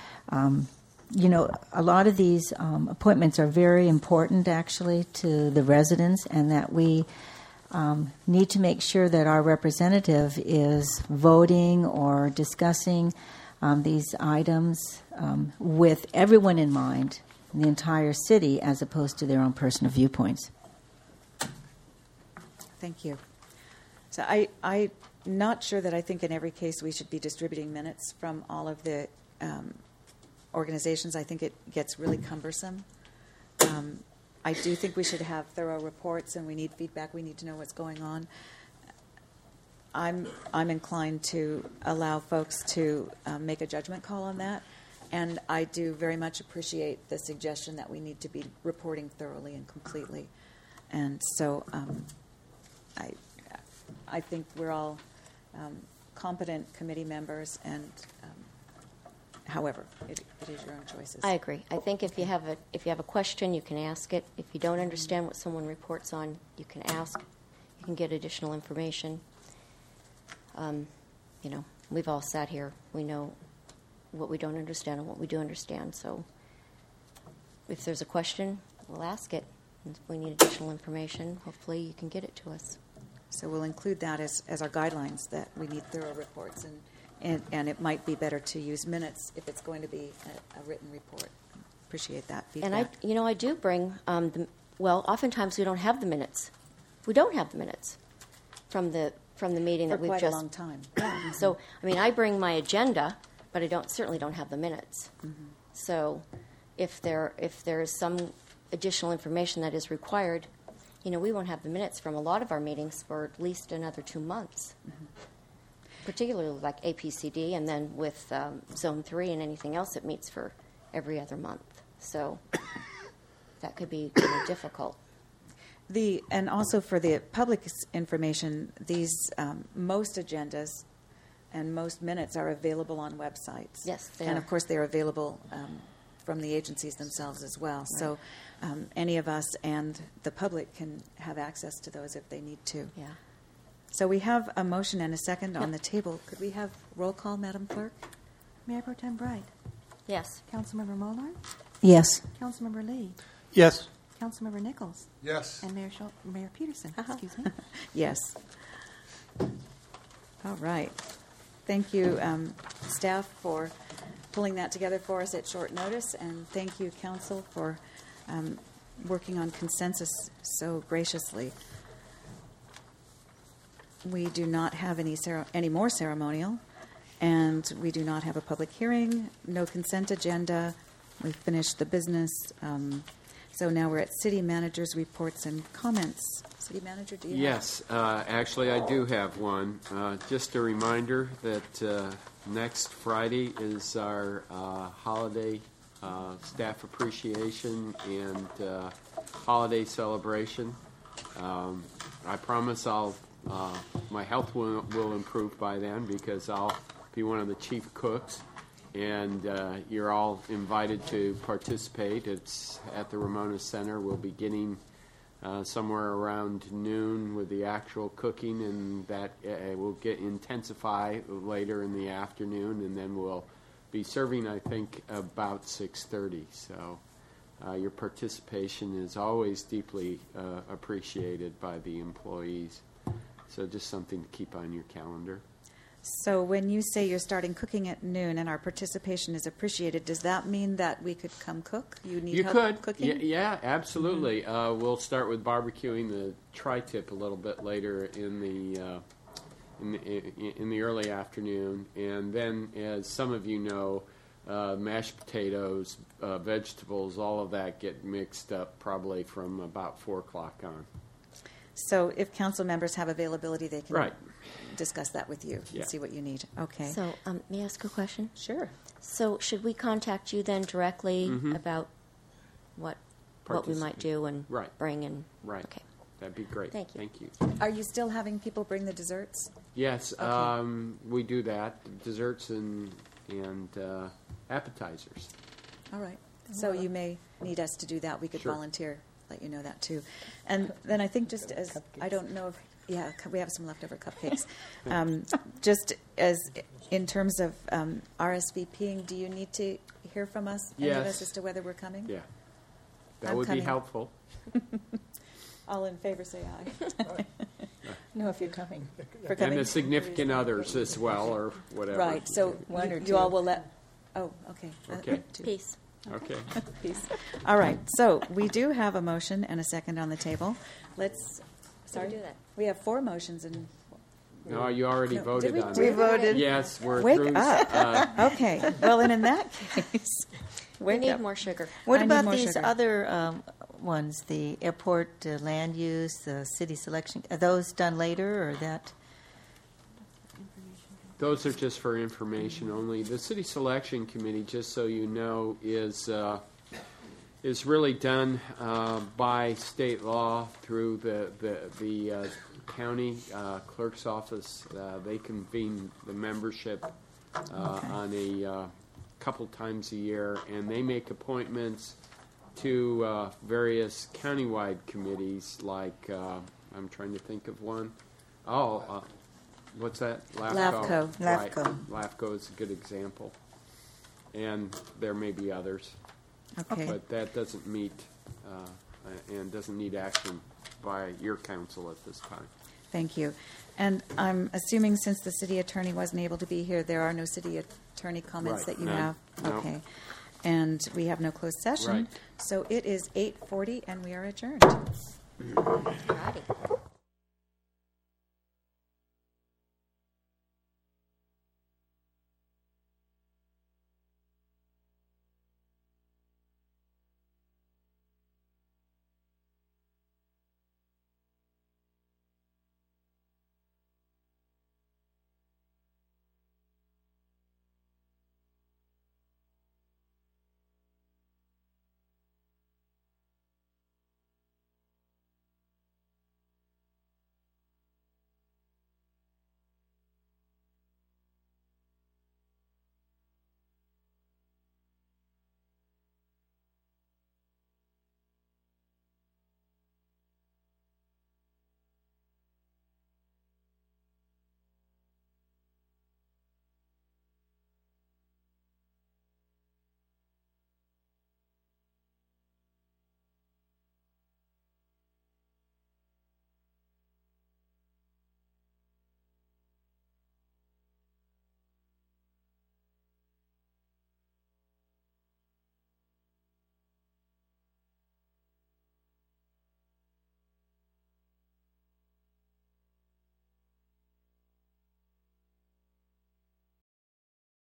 a lot of these appointments are very important, actually, to the residents, and that we need to make sure that our representative is voting or discussing these items with everyone in mind, the entire city, as opposed to their own personal viewpoints. Thank you. So I'm not sure that I think in every case we should be distributing minutes from all of the organizations. I think it gets really cumbersome. I do think we should have thorough reports, and we need feedback. We need to know what's going on. I'm inclined to allow folks to make a judgment call on that, and I do very much appreciate the suggestion that we need to be reporting thoroughly and completely. And so I think we're all competent committee members, and however, it is your own choices. I agree. I think if you have a question, you can ask it. If you don't understand what someone reports on, you can ask. You can get additional information. We've all sat here. We know what we don't understand and what we do understand. So if there's a question, we'll ask it. If we need additional information, hopefully you can get it to us. So we'll include that as our guidelines, that we need thorough reports, and it might be better to use minutes if it's going to be a written report. Appreciate that feedback. And I do bring oftentimes we don't have the minutes. We don't have the minutes from the meeting For that we've quite just a long time. Yeah. So I bring my agenda, but I certainly don't have the minutes. Mm-hmm. So if there is some additional information that is required, we won't have the minutes from a lot of our meetings for at least another 2 months. Mm-hmm. Particularly like APCD, and then with Zone 3 and anything else, it meets for every other month. So that could be kind of difficult. And also for the public's information, these most agendas and most minutes are available on websites. Yes, they and are. of course they're available from the agencies themselves as well. Right. So any of us and the public can have access to those if they need to. Yeah. So we have a motion and a second on the table. Could we have roll call, Madam Clerk? Mayor Pro Tem Bright. Yes. Councilmember Moeller. Yes. Councilmember Lee. Yes. Councilmember Nichols. Yes. And Mayor Peterson. Excuse me. Yes. All right. Thank you, staff, for pulling that together for us at short notice, and thank you, council, for working on consensus so graciously. We do not have any more ceremonial, and we do not have a public hearing, no consent agenda. We've finished the business. So now we're at city manager's reports and comments. City manager, do you Yes, actually I do have one. Just a reminder that next Friday is our holiday staff appreciation and holiday celebration. I promise my health will improve by then, because I'll be one of the chief cooks, and you're all invited to participate. It's at the Ramona Center. We'll be beginning somewhere around noon with the actual cooking, and that will intensify later in the afternoon, and then we'll be serving, I think, about 6:30. So your participation is always deeply appreciated by the employees. So just something to keep on your calendar. So when you say you're starting cooking at noon and our participation is appreciated, does that mean that we could come cook? You need help could. cooking? Yeah, absolutely. We'll start with barbecuing the tri-tip a little bit later in the early afternoon, and then, as some of you know, mashed potatoes, vegetables, all of that get mixed up probably from about 4 o'clock on. So if council members have availability, they can Right. discuss that with you Yeah. and see what you need. Okay. So, may I ask a question? Sure. So, should we contact you then directly Mhm. about what we might do and Right. bring and Right. Okay. That'd be great. Thank you. Thank you. Are you still having people bring the desserts? Yes, Okay. we do that. Desserts and appetizers. All right. So you may need us to do that. We could Sure. volunteer, let you know that too. And then I think just as, I don't know if, yeah, we have some leftover cupcakes. Just as in terms of RSVPing, do you need to hear from us, any of Yes. us, as to whether we're coming? Yeah. That I'm would coming. be helpful. All in favor, say aye. No, if you're coming. For coming? And the significant others as well, or whatever. Right, so One or you two. all will let, oh, okay. Okay. Two. Peace. Okay. Peace. All right, so we do have a motion and a second on the table. Let's, sorry? do that? We have 4 motions and, No, you already No, voted did we? on We it. voted? Yes, we're wake through. up. Okay, well, and in that case, We wake need up. more sugar. What I need about more these sugar. other ones, the airport land use, the city selection? Are those done later, or that? Those are just for information only. The city selection committee, just so you know, is really done by state law through the county clerk's office. They convene the membership on a couple times a year, and they make appointments to various countywide committees. Like I'm trying to think of one. What's that? LAFCO. Right. LAFCO. LAFCO is a good example. And there may be others. Okay. But that doesn't meet and doesn't need action by your council at this time. Thank you. And I'm assuming since the city attorney wasn't able to be here, there are no city attorney comments Right, that you none. have? No. Okay. And we have no closed session. Right. So it is 8:40 and we are adjourned. Alrighty.